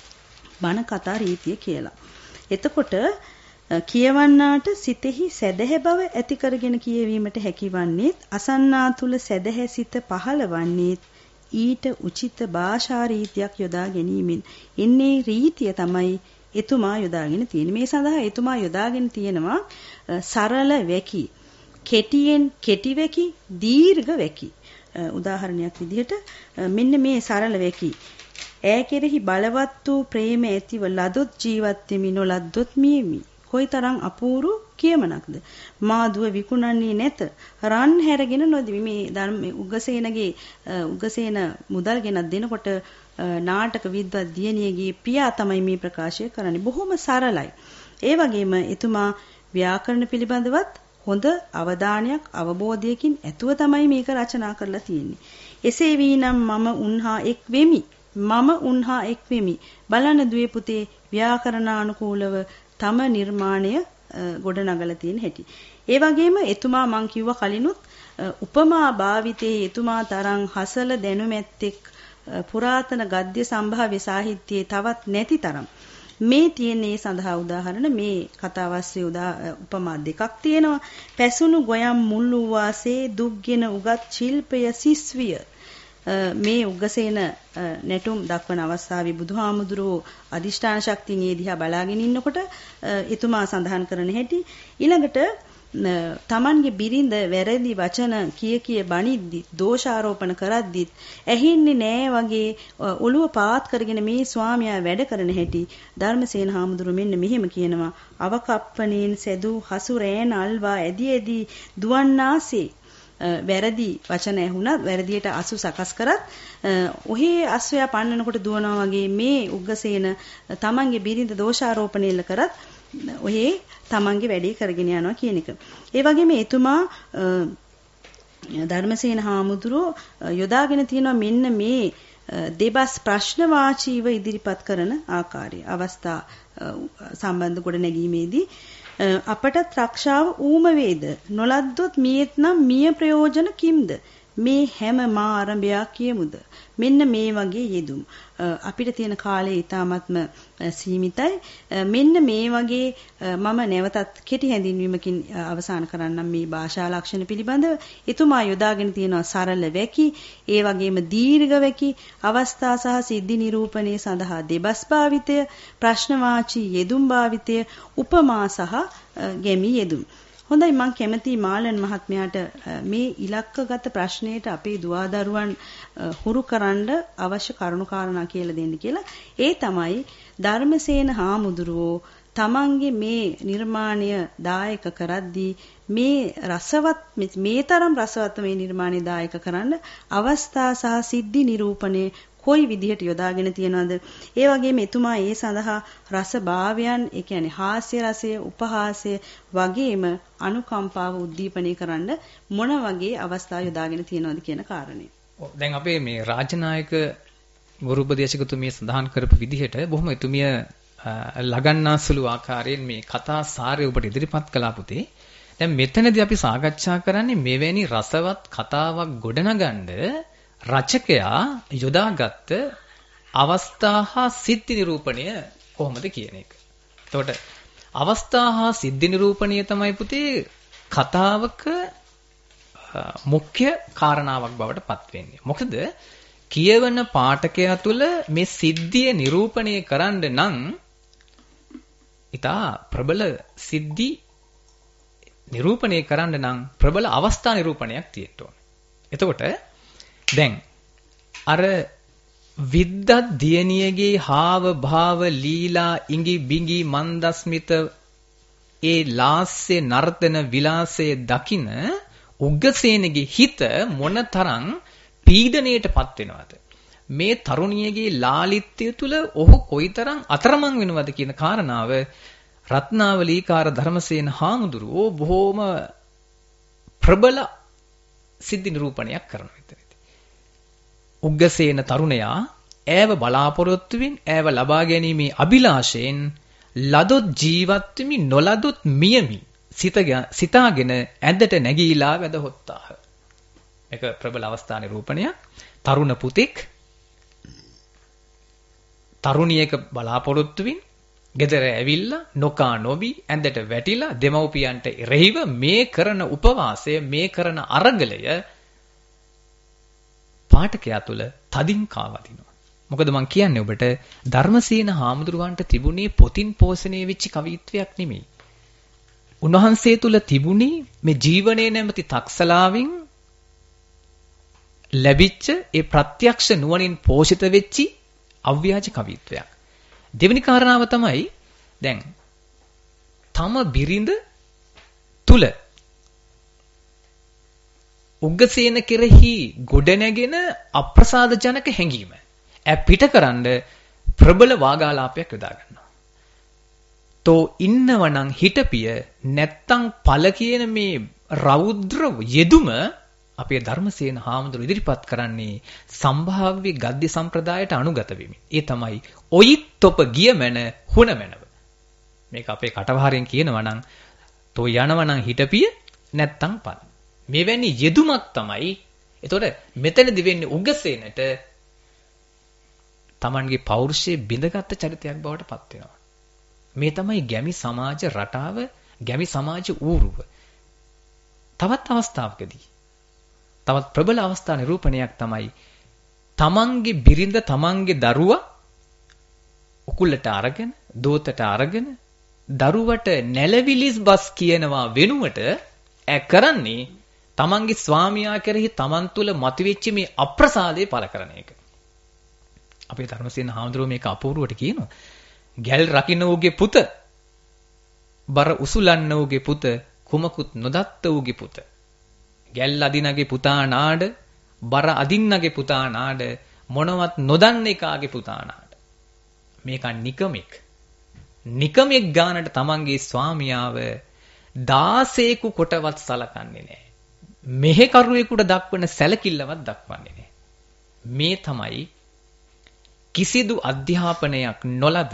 බණ කතා රීතිය කියලා. එතකොට කියවන්නාට සිතෙහි සැදැහැ බව ඇති කරගෙන කියවීමට හැකිවන්නේ අසන්නා තුල සැදැහැ සිත පහළවන්නේ ඊට උචිත භාෂා රීතියක් යොදා ගැනීමෙන්. එන්නේ රීතිය තමයි එතුමා යොදාගෙන තියෙන්නේ. මේ සඳහා එතුමා යොදාගෙන තියෙනවා සරල වැකි, කෙටියෙන් කෙටි වැකි, දීර්ඝ වැකි. උදාහරණයක් විදිහට මෙන්න මේ සරල වැකි. ඈ කෙරෙහි බලවත් වූ ප්‍රේම ඇතිව ලදොත් ජීවත් වෙමි නොලද්දොත් මියෙමි. කොයිතරම් අපූර්ව කියමනක්ද. මාදුව විකුණන්නේ නැත රන් හැරගෙන නොදිවි. මේ ධර්ම උග්ගසේනගේ උග්ගසේන මුදල් ගෙනත් දෙනකොට නාටක විද්වත් දියණියගේ පියා තමයි මේ ප්‍රකාශය කරන්නේ. බොහොම සරලයි. ඒ වගේම එතුමා ව්‍යාකරණ පිළිබඳවත් හොඳ අවධානයක් අවබෝධයකින් ඇතුව තමයි මේක රචනා කරලා තියෙන්නේ. එසේ වීනම් මම උන්හා එක් වෙමි. මම උන්හා එක් වෙමි. බලන්න දුවේ පුතේ ව්‍යාකරණානුකූලව තම නිර්මාණය ගොඩනගලා තියෙන හැටි. ඒ වගේම එතුමා මං කිව්වා කලිනුත් උපමා භාවිතයේ එතුමා තරම් හසල දැනුමැත්තෙක් පුරාතන ගද්‍ය සම්භාව්‍ය සාහිත්‍යයේ තවත් නැති තරම්. මේ තියෙන්නේ සඳහා උදාහරණ මේ කතාවස්සේ උදා උපමා දෙකක් තියෙනවා. පැසුණු ගොයම් මුල්ලු වාසේ දුක්ගෙන උගත් ශිල්පය සිස්විය. මේ උග්ගසේන නැටුම් දක්වන අවස්ථාවේ බුදුහාමුදුරුවෝ අදිෂ්ඨාන ශක්තිය දිහා බලාගෙන ඉන්නකොට එතුමා සඳහන් කරන හැටි ඊළඟට තමන්ගේ බිරිඳ වැරදි වචන කිය කිය බණිද්දි දෝෂාරෝපණ කරද්දි ඇහින්නේ නෑ වගේ ඔළුව පාත් කරගෙන මේ ස්වාමියා වැඩ කරන හැටි ධර්මසේන හාමුදුරුවෝ මෙන්න මෙහෙම කියනවා. අවකප්පණේන් සැදූ හසුරෑන අල්වා ඇදි ඇදි දුවන්නාසේ වැරදි වචන ඇහුණත් වැරදියට අසු සකස් කරත් ඔහේ අස්වැය පන්නනකොට දුවනවා වගේ මේ උග්ගසේන තමන්ගේ බිරිඳ දෝෂාරෝපණය කරත් ඔහේ තමන්ගේ වැඩේ කරගෙන යනවා කියන එක. ඒ වගේම එතුමා ධර්මසේන හාමුදුරුවෝ යොදාගෙන තියෙනවා මෙන්න මේ දෙබස් ප්‍රශ්න වාචීව ඉදිරිපත් කරන ආකාරය. අවස්ථා සම්බන්ධ කොට නැගීමේදී අපටත් රක්ෂාව ඌම වේද නොලද්දොත් මියෙත් නම් මිය ප්‍රයෝජන කිම්ද මේ හැම මා ආරම්භයක් කියමුද. මෙන්න මේ වගේ යෙදුම් අපිට තියෙන කාලය ඊටාත්ම සීමිතයි. මෙන්න මේ වගේ මම නැවතත් කෙටි හැඳින්වීමකින් අවසන් කරන්නම් මේ භාෂා ලක්ෂණ පිළිබඳව. එතුමා යොදාගෙන තියෙනවා සරල වැකි, ඒ වගේම දීර්ඝ වැකි, අවස්ථා සහ සිද්ධි නිරූපණය සඳහා දෙබස් භාවිතය, ප්‍රශ්නවාචී යෙදුම් භාවිතය, උපමා සහ ගැමි යෙදුම්. හොඳයි, මම කැමති මාලන් මහත්මයාට මේ ඉලක්කගත ප්‍රශ්නයට අපේ දුවදරුවන් හුරු කරන්න අවශ්‍ය කරුණු කාරණා කියලා දෙන්න කියලා. ඒ තමයි ධර්මසේන හාමුදුරුවෝ තමන්ගේ මේ නිර්මාණය දායක කරද්දී මේ රසවත් මේ තරම් රසවත් මේ නිර්මාණය දායක කරන්න අවස්ථා සහ සිද්ධි නිරූපණය කොයි විදිහට යොදාගෙන තියනවද? ඒ වගේම එතුමා ඒ සඳහා රස භාවයන්, ඒ කියන්නේ හාස්‍ය රසය, උපහාසය වගේම අනුකම්පාව උද්දීපනය කරන්න මොන වගේ අවස්ථා යොදාගෙන තියනවද කියන කාරණේ. ඔව් දැන් අපේ මේ රාජනායක ගුරු උපදේශකතුමිය සඳහන් කරපු විදිහට බොහොම එතුමිය ලගන්නාසුළු ආකාරයෙන් මේ කතා සාරය ඔබට ඉදිරිපත් කළා පුතේ. දැන් මෙතනදී අපි සාකච්ඡා කරන්නේ මෙවැනි රසවත් කතාවක් ගොඩනගන්න රචකයා යොදාගත්ත අවස්ථා හා සිද්ධි නිරූපණය කොහොමද කියන එක. එතකොට අවස්ථා හා සිද්ධි නිරූපණය තමයි පුතේ කතාවක මුඛ්‍ය කාරණාවක් බවට පත් වෙන්නේ. මොකද කියවන පාඨකයා තුළ මේ සිද්ධිය නිරූපණය කරන්න නම් ඉතා ප්‍රබල සිද්ධි නිරූපණය කරන්න නම් ප්‍රබල අවස්ථා නිරූපණයක් තියෙන්න ඕනේ. එතකොට දැන් අර විද්දත් දියණියගේ හාව භාව ලීලා ඉඟි බිඟි මන්දස්මිත ඒ ලාස්‍ය නර්තන විලාසයේ දකින උග්ගසේනගේ හිත මොනතරම් පීඩණයටපත් වෙනවද? මේ තරුණියගේ ලාලිත්‍ය තුල ඔහු කොයිතරම් අතරමං වෙනවද කියන කාරණාව රත්නාවලීකාර ධර්මසේන හාමුදුරුවෝ බොහෝම ප්‍රබල සිද්ධි නිරූපණයක් කරනවා විතරයි. උග්ගසේන තරුණයා ඈව බලාපොරොත්තුවෙන් ඈව ලබා ගැනීමේ අභිලාෂයෙන් ලදොත් ජීවත් වෙමි නොලදොත් මියමි සිතාගෙන ඇඳට නැගීලා වැදහොත්තාහ. මේක ප්‍රබල අවස්ථා නිරූපණයක්. තරුණ පුතෙක් තරුණියක බලාපොරොත්තුවෙන් ගෙදර ඇවිල්ලා නොකා නොබී ඇඳට වැටිලා දෙමව්පියන්ට එරෙහිව මේ කරන උපවාසය මේ කරන අරගලය පාඨකයා තුළ තදින් කාවදිනවා. මොකද මං කියන්නේ ඔබට ධර්මසේන හාමුදුරුවන්ට තිබුණේ පොතින් පෝෂණය වෙච්ච කවිත්වයක් නෙමෙයි. උන්වහන්සේ තුළ තිබුණේ මේ ජීවනයේ නැමැති තක්සලාවෙන් ලැබිච්ච ඒ ප්‍රත්‍යක්ෂ නුවණින් පෝෂිත වෙච්චි අව්‍යාජ කවිත්වයක්. දෙවෙනි කාරණාව තමයි දැන් තම බිරිඳ තුල උග්ගසේන කෙරෙහි ගොඩනැගෙන අප්‍රසාද ජනක හැඟීම ඈ පිටකරන ප්‍රබල වාගාලාපයක් යොදා ගන්නවා. තෝ ඉන්නවනම් හිටපිය නැත්තම් පළ කියන මේ රෞද්‍ර යෙදුම අපේ ධර්මසේන හාමුදුරු ඉදිරිපත් කරන්නේ සම්භාව්‍ය ගද්‍ය සම්ප්‍රදායට අනුගත වෙමින්. ඒ තමයි ඔයිත් ඔප ගිය මැන හුන මැනව. මේක අපේ කටවහරෙන් කියනවා නම් තෝ යනවනම් හිටපිය නැත්තම් පළ. මෙවැනි යෙදුමක් තමයි. එතකොට මෙතනදි වෙන්නේ උග්ගසේනට Tamanගේ පෞරුෂයේ බිඳගත් චරිතයක් බවට පත් වෙනවා. මේ තමයි ගැමි සමාජ රටාව, ගැමි සමාජ ඌරුව. තවත් අවස්ථාවකදී තවත් ප්‍රබල අවස්ථා නිරූපණයක් තමයි තමන්ගේ බිරිඳ තමන්ගේ දරුවා උකුලට අරගෙන දෝතට අරගෙන දරුවට නැලවිලිස් බස් කියනවා වෙනුවට ඈ කරන්නේ තමන්ගේ ස්වාමියා කෙරෙහි තමන් තුළ මතුවෙච්ච මේ අප්‍රසාදේ පළ කරන එක. අපේ ධර්මසේන හාමුදුරුවෝ මේක අපූර්වට කියනවා. ගැල් රකින්න ඌගේ පුත, බර උසුලන්න ඌගේ පුත, කුමකුත් නොදත්ත ඌගේ පුත. ගැල් අදිනගේ පුතා නාඩ, බර අදින්නගේ පුතා නාඩ, මොනවත් නොදන්න එකාගේ පුතා නාඩ. මේක නිකමෙක්. නිකමෙක් ගානට තමන්ගේ ස්වාමියාව දාසේකු කොටවත් සලකන්නේ නැහැ. මෙහෙ කරුවෙකුට දක්වන සැලකිල්ලවත් දක්වන්නේ නැහැ. මේ තමයි කිසිදු අධ්‍යාපනයක් නොලද,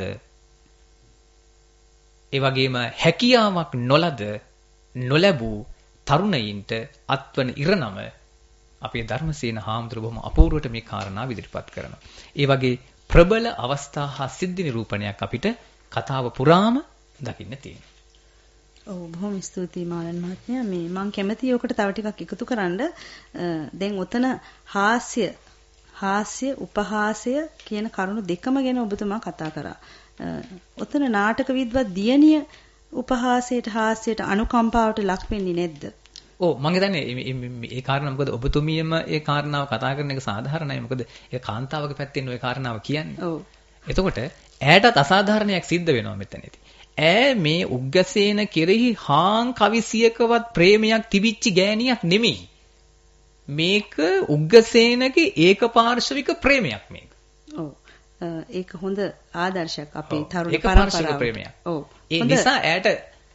ඒ වගේම හැකියාවක් නොලද නොලැබූ තරුණයින්ට අත්වන ඉරණම අපේ ධර්මසේන හාමුදුරුවෝ බොහොම අපූර්වට මේ කාරණා ඉදිරිපත් කරනවා. ඒ වගේ ප්‍රබල අවස්ථා හා සිද්ධි නිරූපණයක් අපිට කතාව පුරාම දකින්න තියෙනවා. ඔව් බොහොම ස්තුතියි මාලන් මහත්මයා. මේ මම කැමතියි ඔකට තව ටිකක් එකතු කරන්න. දැන් ඔතන හාස්‍ය හාස්‍ය උපහාසය කියන කරුණු දෙකම ගැන ඔබතුමා කතා කරා. ඔතන නාටක විද්වත් දියණිය උපහාසයට හාස්‍යයට අනුකම්පාවට ලක් වෙන්නේ නැද්ද? ඔව් මම හිතන්නේ මේ කාරණා මොකද ඔබතුමියම ඒ කාරණාව කතා කරන එක සාධාරණයි. මොකද ඒ කාන්තාවක පැත්තෙන් ওই කාරණාව කියන්නේ. ඔව්. එතකොට ඈටත් අසාධාරණයක් සිද්ධ වෙනවා මෙතනදී. ඈ මේ උග්ගසේන කෙරෙහි හාන් කවිසියකවත් ප්‍රේමයක් තිබිච්ච ගෑණියක් නෙමෙයි. මේක උග්ගසේනගේ ඒකපාර්ශවික ප්‍රේමයක් මේක. ඔව්. ඒක හොඳ ආදර්ශයක් අපේ තරුණ පරම්පරාවට. ප්‍රේමයක්. ඔව්. ඒ නිසා ඈට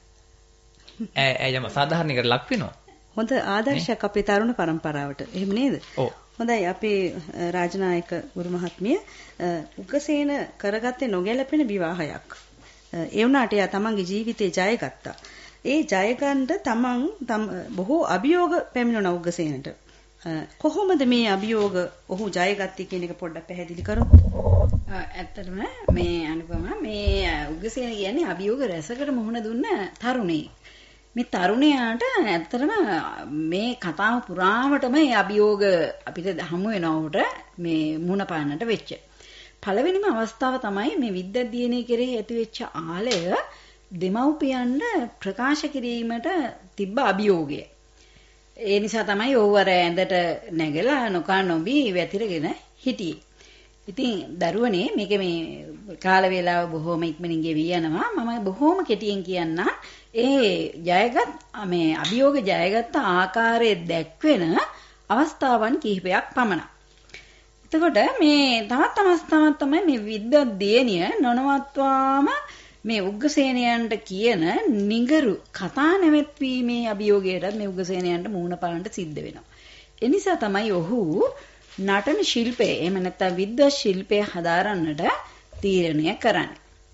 ඈ යම සාධාරණයකට ලක් වෙනවා. හොඳ ආදර්ශයක් අපේ තරුණ පරම්පරාවට. එහෙම නේද? ඔව්. හොඳයි අපේ රාජනායක ගුරු මහත්මිය උග්ගසේන කරගත්තේ නොගැලපෙන විවාහයක්. ඒ වුණාට එයා තමන්ගේ ජීවිතේ ජය ගත්තා. ඒ ජය ගන්න තමන් බොහෝ අභියෝග පැමිණුණා උග්ගසේනට. කොහොමද මේ අභියෝග ඔහු ජයගත්තේ කියන එක පොඩ්ඩක් පැහැදිලි කරමු. ඇත්තටම මේ අනුපම මේ උග්ගසේන කියන්නේ අභියෝග රැසකට මුහුණ දුන්න තරුණයෙක්. මේ තරුණයාට ඇත්තටම මේ කතාව පුරාවටම මේ අභියෝග අපිට හමු වෙනවට මේ මුහුණ පාන්නට වෙච්ච. පළවෙනිම අවස්ථාව තමයි මේ විද්‍යාධ්‍යයනයේ කෙරෙහි ඇති වෙච්ච ආලය දෙමව්පියන්ට ප්‍රකාශ කිරීමට තිබ්බ අභියෝගය. ඒ නිසා තමයි ඔහු අර ඇඳට නැගලා නොකා නොබී වැතිරගෙන හිටියේ. ඉතින් දරුවනේ මේක මේ කාල වේලාව බොහොම ඉක්මනින් ගෙවි යනවා. මම බොහොම කෙටියෙන් කියන්නම්. ඒ ජයගත් මේ අභියෝග ජයගත් ආකාරයේ දැක්වෙන අවස්ථාවන් කිහිපයක් පමණක්. එතකොට මේ තවත් අවස්ථාවක් තමයි මේ විද්‍යාධ්‍යයනිය නොනවත්වාම මේ උග්ගසේනයන්ට කියන නිගරු කතා නැවැත්වීමේ අභියෝගයටත් මේ උග්ගසේනයන්ට මුහුණ පාන්නට සිද්ධ වෙනවා. ඒ නිසා තමයි ඔහු නටන ශිල්පය එහෙම නැත්නම් විද්‍යා ශිල්පය හදාරන්නට තීරණය කරන්නේ.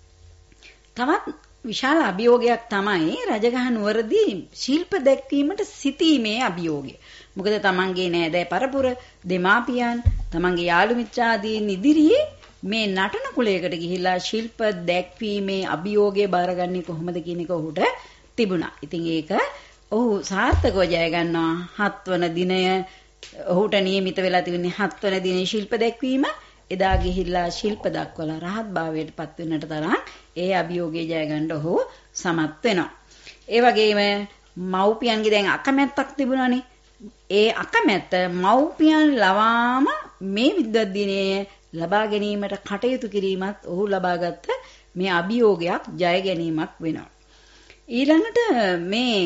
තවත් විශාල අභියෝගයක් තමයි රජගහ නුවරදී ශිල්ප දැක්වීමට සිටීමේ අභියෝගය. මොකද තමන්ගේ නෑදෑ පරපුර දෙමාපියන් තමන්ගේ යාළු මිත්‍රාදීන් ඉදිරියේ මේ නටන කුලයකට ගිහිලා ශිල්ප දැක්වීමේ අභියෝගය බාරගන්නේ කොහොමද කියන එක ඔහුට තිබුණා. ඉතින් ඒක ඔහු සාර්ථකව ජය ගන්නවා. හත්වන දිනය ඔහුට නියමිත වෙලා තිබුණේ හත්වන දිනේ ශිල්ප දැක්වීම. එදා ගිහිල්ලා ශිල්ප දක්වලා රහත් භාවයට පත් වෙන්නට තරම් ඒ අභියෝගය ජය ගන්න ඔහු සමත් වෙනවා. ඒ වගේම මව්පියන්ගේ දැන් අකමැත්තක් තිබුණානේ. ඒ අකමැත්ත මව්පියන් ලවාම මේ විද්‍යාධ්‍යයනයේ ලබා ගැනීමට කටයුතු කිරීමත් ඔහු ලබාගත්ත මේ අභියෝගයක් ජය ගැනීමක් වෙනවා. ඊළඟට මේ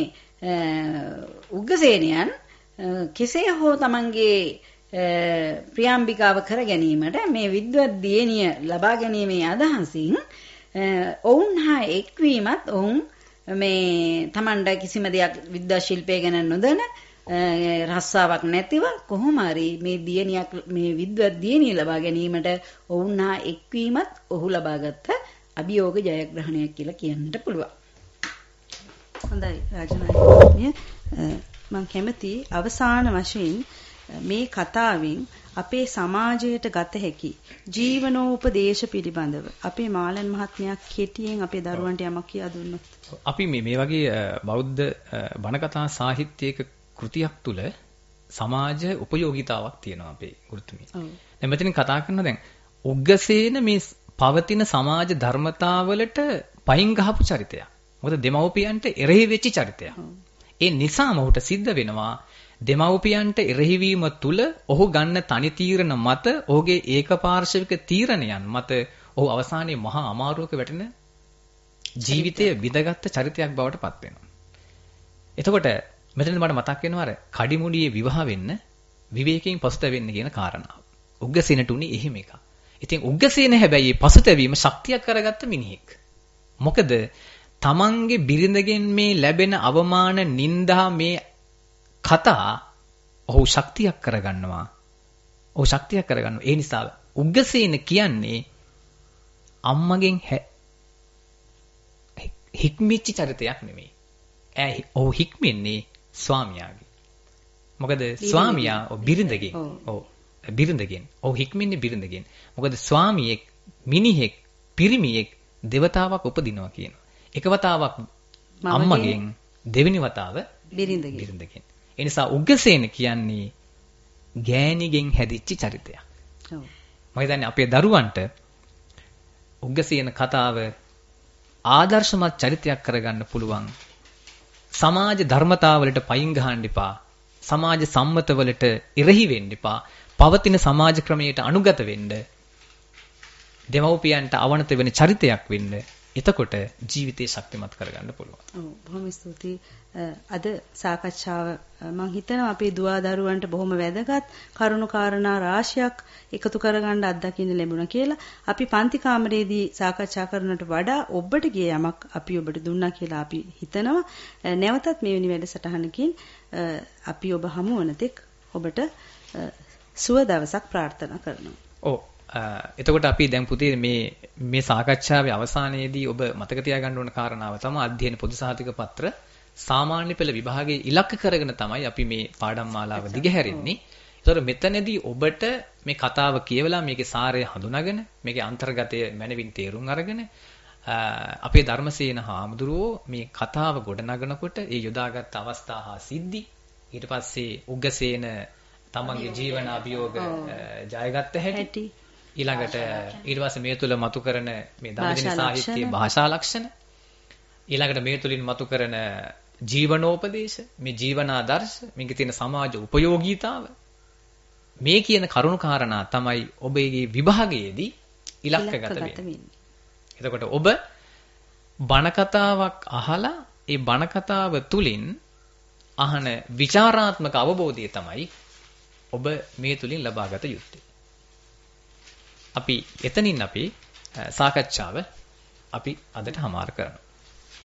උග්ගසේනයන් කෙසේ හෝ තමන්ගේ ප්‍රියම්බිකාව කර ගැනීමට මේ විද්‍යාධ්‍යයනිය ලබා ගැනීමේ අදහසින් ඔවුන් හා එක්වීමත් ඔවුන් මේ තමන්ට කිසිම දෙයක් විද්‍යා ශිල්පය ගැන නොදැන රස්සාවක් නැතිව කොහොම හරි මේ දියණියක් මේ විද්‍යාධ්‍යයනිය ලබා ගැනීමට ඔවුන් හා එක්වීමත් ඔහු ලබාගත් අභියෝග ජයග්‍රහණයක් කියලා කියන්නට පුළුවන්. හොඳයි රාජනායකතුමිය මම කැමති අවසාන වශයෙන් මේ කතාවෙන් අපේ සමාජයට ගත හැකි ජීවනෝපදේශ පිළිබඳව අපේ මාලන් මහත්මයා කෙටියෙන් අපේ දරුවන්ට යමක් කියා දුන්නොත්. අපි මේ මේ වගේ බෞද්ධ බණ කතා සාහිත්‍යයක කෘතියක් තුල සමාජ උපයෝගීතාවක් තියෙනවා අපේ ගුරුතුමිය. දැන් මෙතනින් කතා කරනවා දැන් උග්ගසේන මේ පවතින සමාජ ධර්මතාවලට පයින් ගහපු චරිතයක්. මොකද දෙමව්පියන්ට එරෙහි වෙච්ච චරිතයක්. ඒ නිසාම ඔහුට සිද්ධ වෙනවා දෙමව්පියන්ට එරෙහිවීම තුල ඔහු ගන්න තනි තීරණ මත ඔහුගේ ඒකපාර්ශවික තීරණයන් මත ඔහු අවසානයේ මහා අමාරුවක වැටෙන ජීවිතය විඳගත් චරිතයක් බවට පත් වෙනවා. එතකොට මෙතන මට මතක් වෙනවා අර කඩිමුඩියේ විවාහ වෙන්න විවේකයෙන් පසුතැවෙන්න කියන කාරණාව. උග්ගසේනට උනේ එහෙම එකක්. ඉතින් උග්ගසේන හැබැයි පසුතැවීම ශක්තියක් කරගත්ත මිනිහෙක්. මොකද තමන්ගේ බිරිඳගෙන් මේ ලැබෙන අවමාන නිന്ദා මේ කතා ඔහු ශක්තියක් කරගන්නවා. ඔහු ශක්තියක් කරගන්නවා. ඒ නිසා උග්ගසේන කියන්නේ අම්මගෙන් හික්මිච්ච චරිතයක් නෙමෙයි. ඈ ඔහු හික්මන්නේ ස්වාමියාගේ. මොකද ස්වාමියා ඔව් බිරිඳගෙන්. ඔව් බිරිඳගෙන්. ඔහු හික්මන්නේ බිරිඳගෙන්. මොකද ස්වාමියෙක් මිනිහෙක් පිරිමියෙක් දෙවතාවක් උපදිනවා කියනවා. එක වතාවක් අම්මගෙන් දෙවෙනි වතාව බිරිඳගෙන්. බිරිඳගෙන්. ඒ නිසා උග්ගසේන කියන්නේ ගෑණිගෙන් හැදිච්ච චරිතයක්. ඔව්. මම හිතන්නේ අපේ දරුවන්ට උග්ගසේන කතාව ආදර්ශමත් චරිතයක් කරගන්න පුළුවන්. සමාජ ධර්මතාවලට පයින් ගහන්න එපා. සමාජ සම්මතවලට ඉරෙහි වෙන්න එපා. පවතින සමාජ ක්‍රමයට අනුගත වෙන්න. දෙමව්පියන්ට අවනත වෙන චරිතයක් වෙන්න එතකොට ජීවිතේ ශක්තිමත් කරගන්න පුළුවන්. ඔව් බොහොම ස්තුතියි. අද සාකච්ඡාව මම හිතනවා අපේ දුවා දරුවන්ට බොහොම වැදගත් කරුණු කාරණා රාශියක් එකතු කරගන්න අත්දකින්න ලැබුණා කියලා. අපි පන්ති කාමරයේදී සාකච්ඡා කරනට වඩා ඔබට ගිය යමක් අපි ඔබට දුන්නා කියලා අපි හිතනවා. නැවතත් මේ වෙනි වැඩසටහනකින් අපි ඔබ හමු වන තෙක් ඔබට සුව දවසක් ප්‍රාර්ථනා කරනවා. ඔව් එතකොට අපි දැන් පුතේ මේ මේ සාකච්ඡාවේ අවසානයේදී ඔබ මතක තියාගන්න ඕන කාරණාව තමයි අධ්‍යයන පොදු සහතික පත්‍ර සාමාන්‍ය පෙළ විභාගයේ ඉලක්ක කරගෙන තමයි අපි මේ පාඩම් මාලාව දිගහැරෙන්නේ. ඒතර මෙතනදී ඔබට මේ කතාව කියවලා මේකේ සාරය හඳුනාගෙන මේකේ අන්තර්ගතය මනවින් තේරුම් අරගෙන අපේ ධර්මසේන හාමුදුරුවෝ මේ කතාව ගොඩනගනකොට ඒ යොදාගත් අවස්ථා හා සිද්ධි ඊට පස්සේ උග්ගසේන තමන්ගේ ජීවන අභියෝග ජයගත්ත හැටි ඊළඟට ඊට පස්සේ මේ තුල මතු කරන මේ දඹදිව සාහිත්‍යයේ භාෂා ලක්ෂණ ඊළඟට මේ තුලින් මතු කරන ජීවනෝපදේශ මේ ජීවනාදර්ශ මේකේ තියෙන සමාජ උපයෝගීතාව මේ කියන කරුණු කාරණා තමයි ඔබේ විභාගයේදී ඉලක්කගත වෙන්නේ. එතකොට ඔබ බණ කතාවක් අහලා ඒ බණ කතාව තුලින් අහන විචාරාත්මක අවබෝධය තමයි ඔබ මේ තුලින් ලබාගත යුත්තේ. අපි එතනින් අපි සාකච්ඡාව අපි අදට හමාර කරනවා.